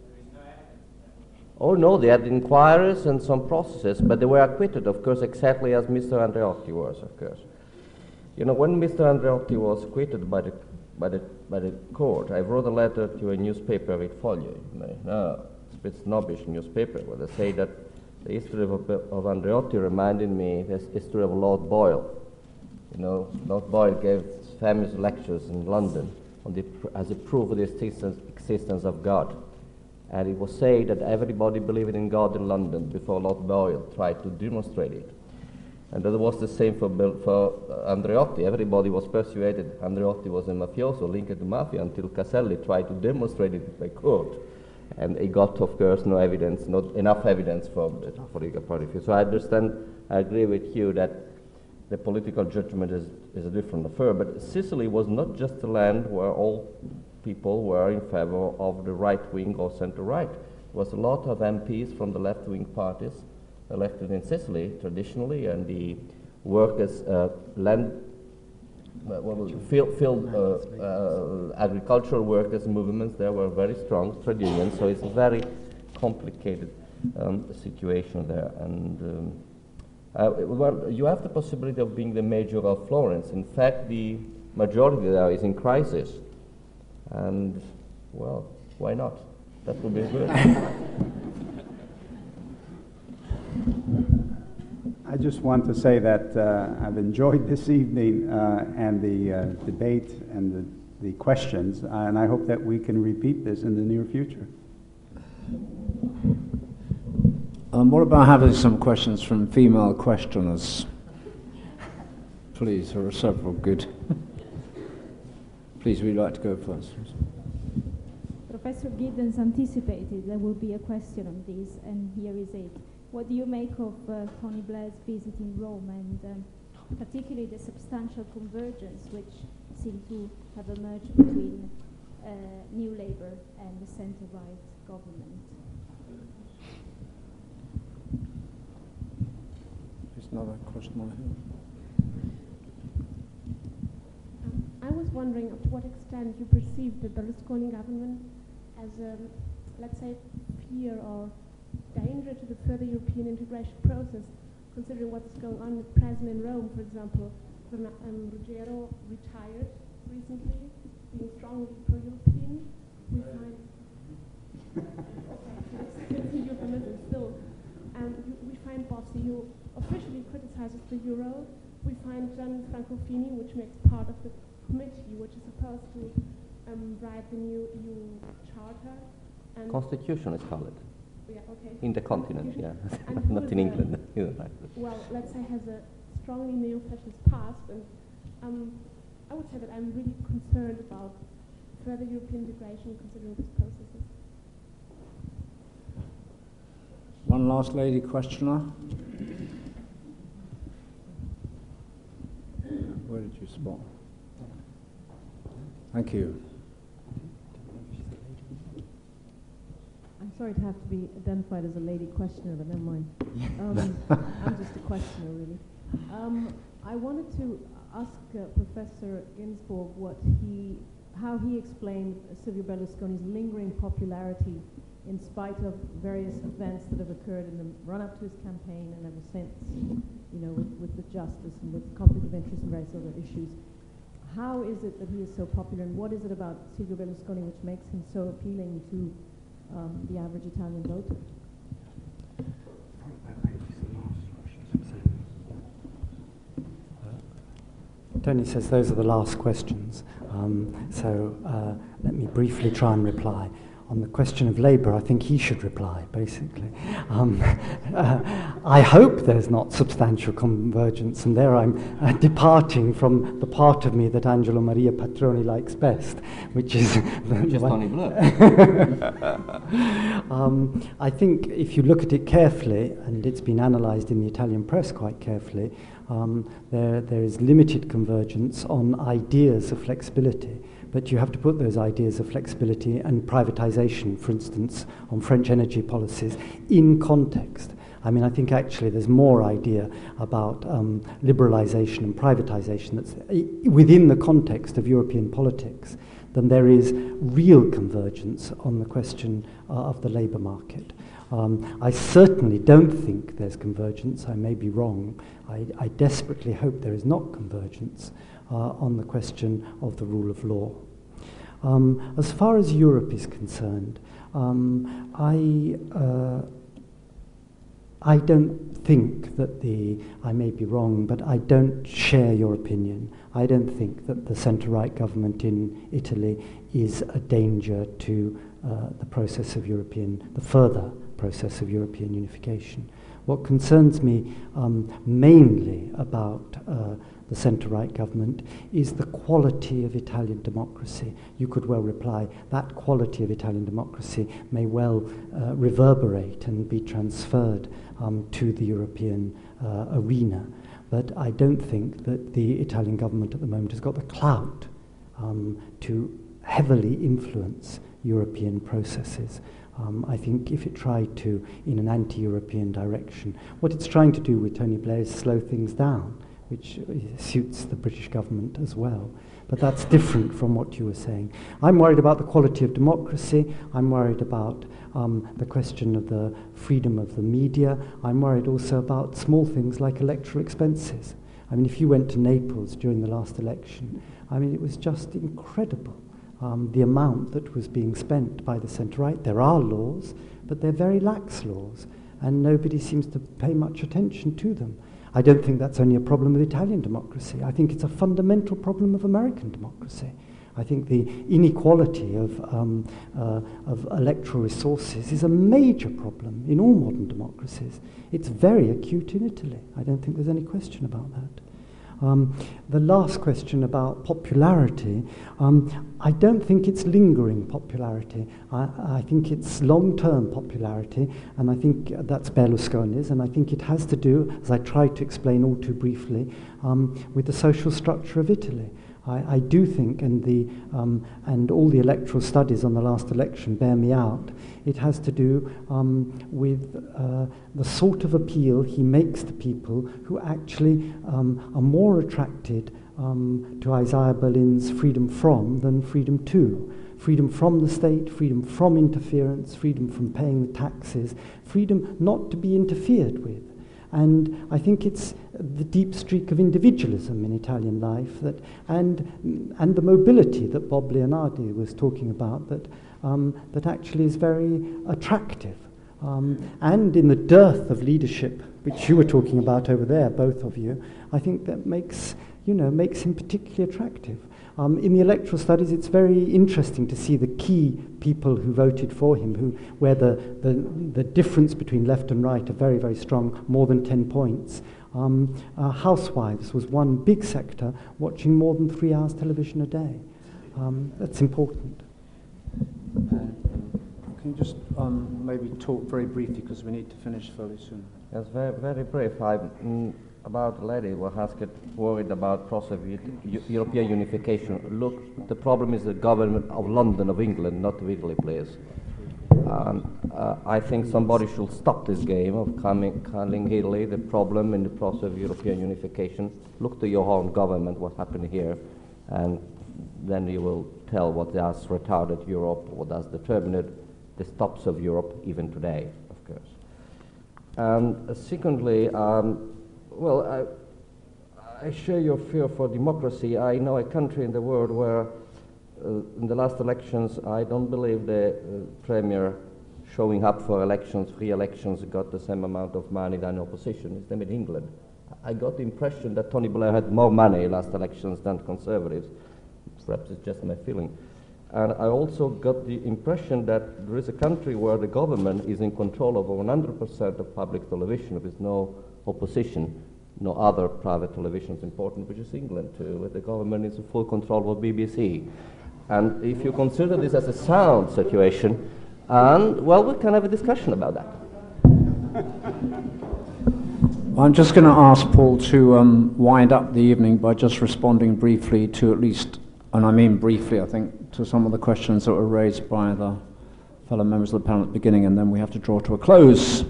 Oh no, they had inquiries and some processes, but they were acquitted, of course, exactly as Mister Andreotti was, of course. You know, when Mister Andreotti was acquitted by the by the by the court, I wrote a letter to a newspaper, Il Foglio, no, it's a bit snobbish newspaper, where they say that the history of, of Andreotti reminded me the history of Lord Boyle. You know, Lord Boyle gave famous lectures in London on the, as a proof of the existence, existence of God. And it was said that everybody believed in God in London before Lord Boyle tried to demonstrate it. And that was the same for, for Andreotti. Everybody was persuaded Andreotti was a mafioso linked to mafia until Caselli tried to demonstrate it by court. And he got, of course, no evidence, not enough evidence for the political point of view. So I understand, I agree with you that the political judgment is, is a different affair. But Sicily was not just a land where all people were in favor of the right wing or center right. There was a lot of M Ps from the left wing parties elected in Sicily traditionally, and the workers, uh, land, well, field, field uh, uh, agricultural workers movements there were very strong, trade unions, so it's a very complicated um, situation there. And um, uh, well, you have the possibility of being the mayor of Florence. In fact, the majority there is in crisis. And, well, why not? That would be good. I just want to say that uh, I've enjoyed this evening uh, and the uh, debate and the, the questions, uh, and I hope that we can repeat this in the near future. Um, what about having some questions from female questioners? Please, there are several good. Please, we'd like to go first. Professor Giddens anticipated there will be a question on this, and here is it. What do you make of uh, Tony Blair's visit in Rome, and um, particularly the substantial convergence which seemed to have emerged between uh, New Labour and the centre-right government? There's another question on here. I was wondering to what extent you perceive the Berlusconi government as a, let's say, fear or danger to the further European integration process, considering what's going on with present in Rome, for example. Um, Ruggiero retired recently, being strongly pro-European. We find, okay, it's a euphemism still. Um, you, we find Bossi, who officially criticizes the euro. We find Gianfranco Fini, which makes part of the committee, which is supposed to um, write the new E U charter. And Constitution is called. Yeah, okay. In the continent, yeah. Not in England. Well, let's say has a strongly neo-fascist past, and um, I would say that I'm really concerned about further European integration considering these processes. One last lady questioner. Where did you spot? Thank you. I'm sorry to have to be identified as a lady questioner, but never mind. Um, I'm just a questioner, really. Um, I wanted to ask uh, Professor Ginsburg what he, how he explained Silvio Berlusconi's lingering popularity in spite of various events that have occurred in the run-up to his campaign and ever since, you know, with, with the justice and with conflict of interest and various other issues. How is it that he is so popular, and what is it about Silvio Berlusconi which makes him so appealing to um, the average Italian voter? Tony says those are the last questions, um, so uh, let me briefly try and reply. On the question of Labour, I think he should reply, basically. Um, uh, I hope there's not substantial convergence, and there I'm uh, departing from the part of me that Angelo Maria Patroni likes best, which is... Which is Tony Blair. um, I think if you look at it carefully, and it's been analysed in the Italian press quite carefully, um, there, there is limited convergence on ideas of flexibility. But you have to put those ideas of flexibility and privatization, for instance, on French energy policies, in context. I mean, I think actually there's more idea about um, liberalization and privatization that's within the context of European politics than there is real convergence on the question uh, of the labour market. Um, I certainly don't think there's convergence. I may be wrong. I, I desperately hope there is not convergence Uh, on the question of the rule of law. Um, as far as Europe is concerned, um, I uh, I don't think that the, I may be wrong, but I don't share your opinion. I don't think that the centre-right government in Italy is a danger to uh, the process of European, the further process of European unification. What concerns me um, mainly about uh, the centre-right government is the quality of Italian democracy. You could well reply that quality of Italian democracy may well uh, reverberate and be transferred um, to the European uh, arena. But I don't think that the Italian government at the moment has got the clout um, to heavily influence European processes. Um, I think if it tried to, in an anti-European direction, what it's trying to do with Tony Blair is slow things down, which suits the British government as well. But that's different from what you were saying. I'm worried about the quality of democracy. I'm worried about um, the question of the freedom of the media. I'm worried also about small things like electoral expenses. I mean, if you went to Naples during the last election, I mean, it was just incredible. Um, the amount that was being spent by the centre-right. There are laws, but they're very lax laws, and nobody seems to pay much attention to them. I don't think that's only a problem of Italian democracy. I think it's a fundamental problem of American democracy. I think the inequality of, um, uh, of electoral resources is a major problem in all modern democracies. It's very acute in Italy. I don't think there's any question about that. Um, the last question about popularity, um, I don't think it's lingering popularity. I, I think it's long-term popularity, and I think that's Berlusconi's, and I think it has to do, as I tried to explain all too briefly, um, with the social structure of Italy. I, I do think, and the um, and all the electoral studies on the last election bear me out, it has to do um, with uh, the sort of appeal he makes to people who actually um, are more attracted um, to Isaiah Berlin's freedom from than freedom to. Freedom from the state, freedom from interference, freedom from paying the taxes, freedom not to be interfered with. And I think it's the deep streak of individualism in Italian life, that, and, and the mobility that Bob Leonardi was talking about, that, um, that actually is very attractive. Um, and in the dearth of leadership, which you were talking about over there, both of you, I think that makes, you know, makes him particularly attractive. Um, in the electoral studies, it's very interesting to see the key people who voted for him, who, where the, the, the difference between left and right are very, very strong, more than ten points. Um, uh, housewives was one big sector watching more than three hours television a day. Um, that's important. Uh, can you just um, maybe talk very briefly, because we need to finish fairly soon? Yes, very, very brief. I, mm, about the lady who has get worried about process of U- European unification. Look, the problem is the government of London, of England, not of Italy, please. Um, uh, I think somebody should stop this game of coming, calling Italy the problem in the process of European unification. Look to your own government, what happened here, and then you will tell what has retarded Europe, what has determined the stops of Europe even today, of course. And uh, secondly, um, well, I, I share your fear for democracy. I know a country in the world where uh, in the last elections, I don't believe the uh, premier showing up for elections, free elections, got the same amount of money than opposition. It's them in England. I got the impression that Tony Blair had more money last elections than Conservatives. Perhaps it's just my feeling. And I also got the impression that there is a country where the government is in control of one hundred percent of public television. There is no opposition, no other private television is important, which is England too, where the government is in full control of B B C. And if you consider this as a sound situation, and, well, we can have a discussion about that. I'm just going to ask Paul to um, wind up the evening by just responding briefly to at least, and I mean briefly, I think, to some of the questions that were raised by the fellow members of the panel at the beginning, and then we have to draw to a close.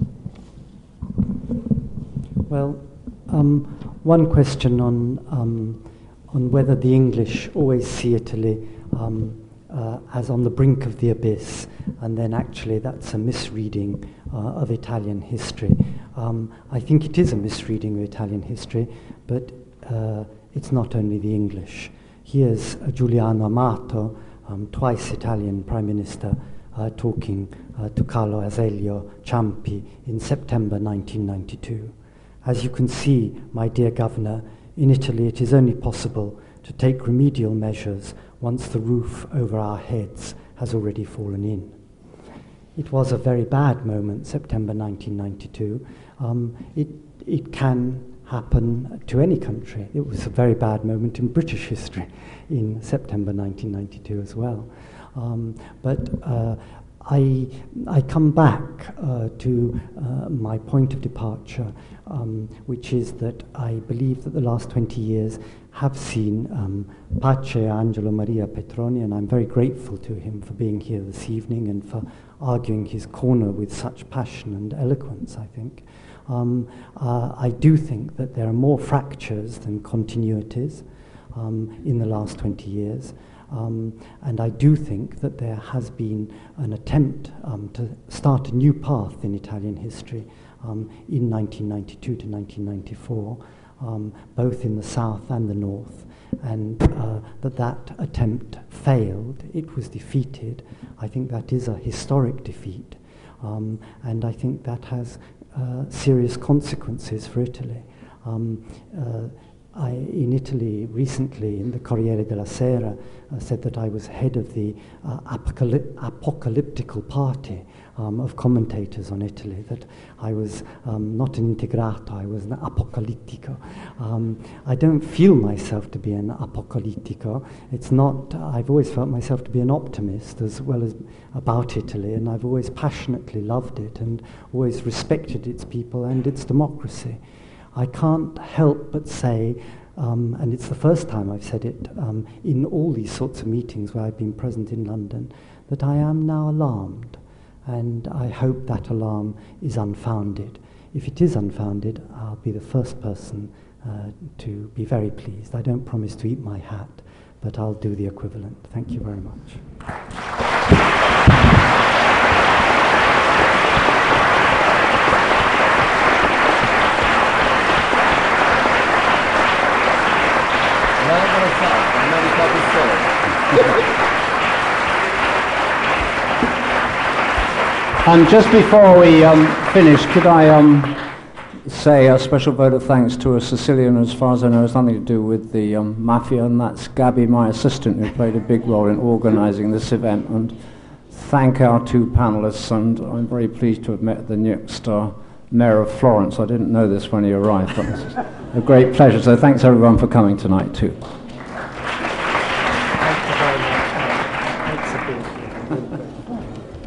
Well, um, one question on um, on whether the English always see Italy um, uh, as on the brink of the abyss, and then actually that's a misreading uh, of Italian history. Um, I think it is a misreading of Italian history, but uh, it's not only the English. Here's uh, Giuliano Amato, um, twice Italian Prime Minister, uh, talking uh, to Carlo Azeglio Ciampi in September nineteen ninety-two. As you can see, my dear Governor, in Italy it is only possible to take remedial measures once the roof over our heads has already fallen in. It was a very bad moment, September nineteen ninety-two. Um, it, it can happen to any country. It was a very bad moment in British history in September nineteen ninety-two as well. Um, but uh, I, I come back uh, to uh, my point of departure, um, which is that I believe that the last twenty years have seen um, Pace Angelo Maria Petroni, and I'm very grateful to him for being here this evening and for arguing his corner with such passion and eloquence, I think. Um, uh, I do think that there are more fractures than continuities um, in the last twenty years. Um, and I do think that there has been an attempt um, to start a new path in Italian history um, in nineteen ninety-two to nineteen ninety-four, um, both in the south and the north, and uh, that that attempt failed. It was defeated. I think that is a historic defeat, um, and I think that has uh, serious consequences for Italy. Um, uh, I, in Italy recently, in the Corriere della Sera, uh, said that I was head of the uh, apocalyp- apocalyptical party um, of commentators on Italy, that I was um, not an integrato, I was an apocalittico. Um, I don't feel myself to be an apocalittico. It's not, uh, I've always felt myself to be an optimist as well as about Italy, and I've always passionately loved it and always respected its people and its democracy. I can't help but say, um, and it's the first time I've said it um, in all these sorts of meetings where I've been present in London, that I am now alarmed, and I hope that alarm is unfounded. If it is unfounded, I'll be the first person uh, to be very pleased. I don't promise to eat my hat, but I'll do the equivalent. Thank you very much. And just before we um, finish, could I um, say a special vote of thanks to a Sicilian, as far as I know, has nothing to do with the um, mafia, and that's Gabby, my assistant, who played a big role in organising this event. And thank our two panellists, and I'm very pleased to have met the next uh, Mayor of Florence. I didn't know this when he arrived, but it's a great pleasure. So thanks everyone for coming tonight too. Thank you very much.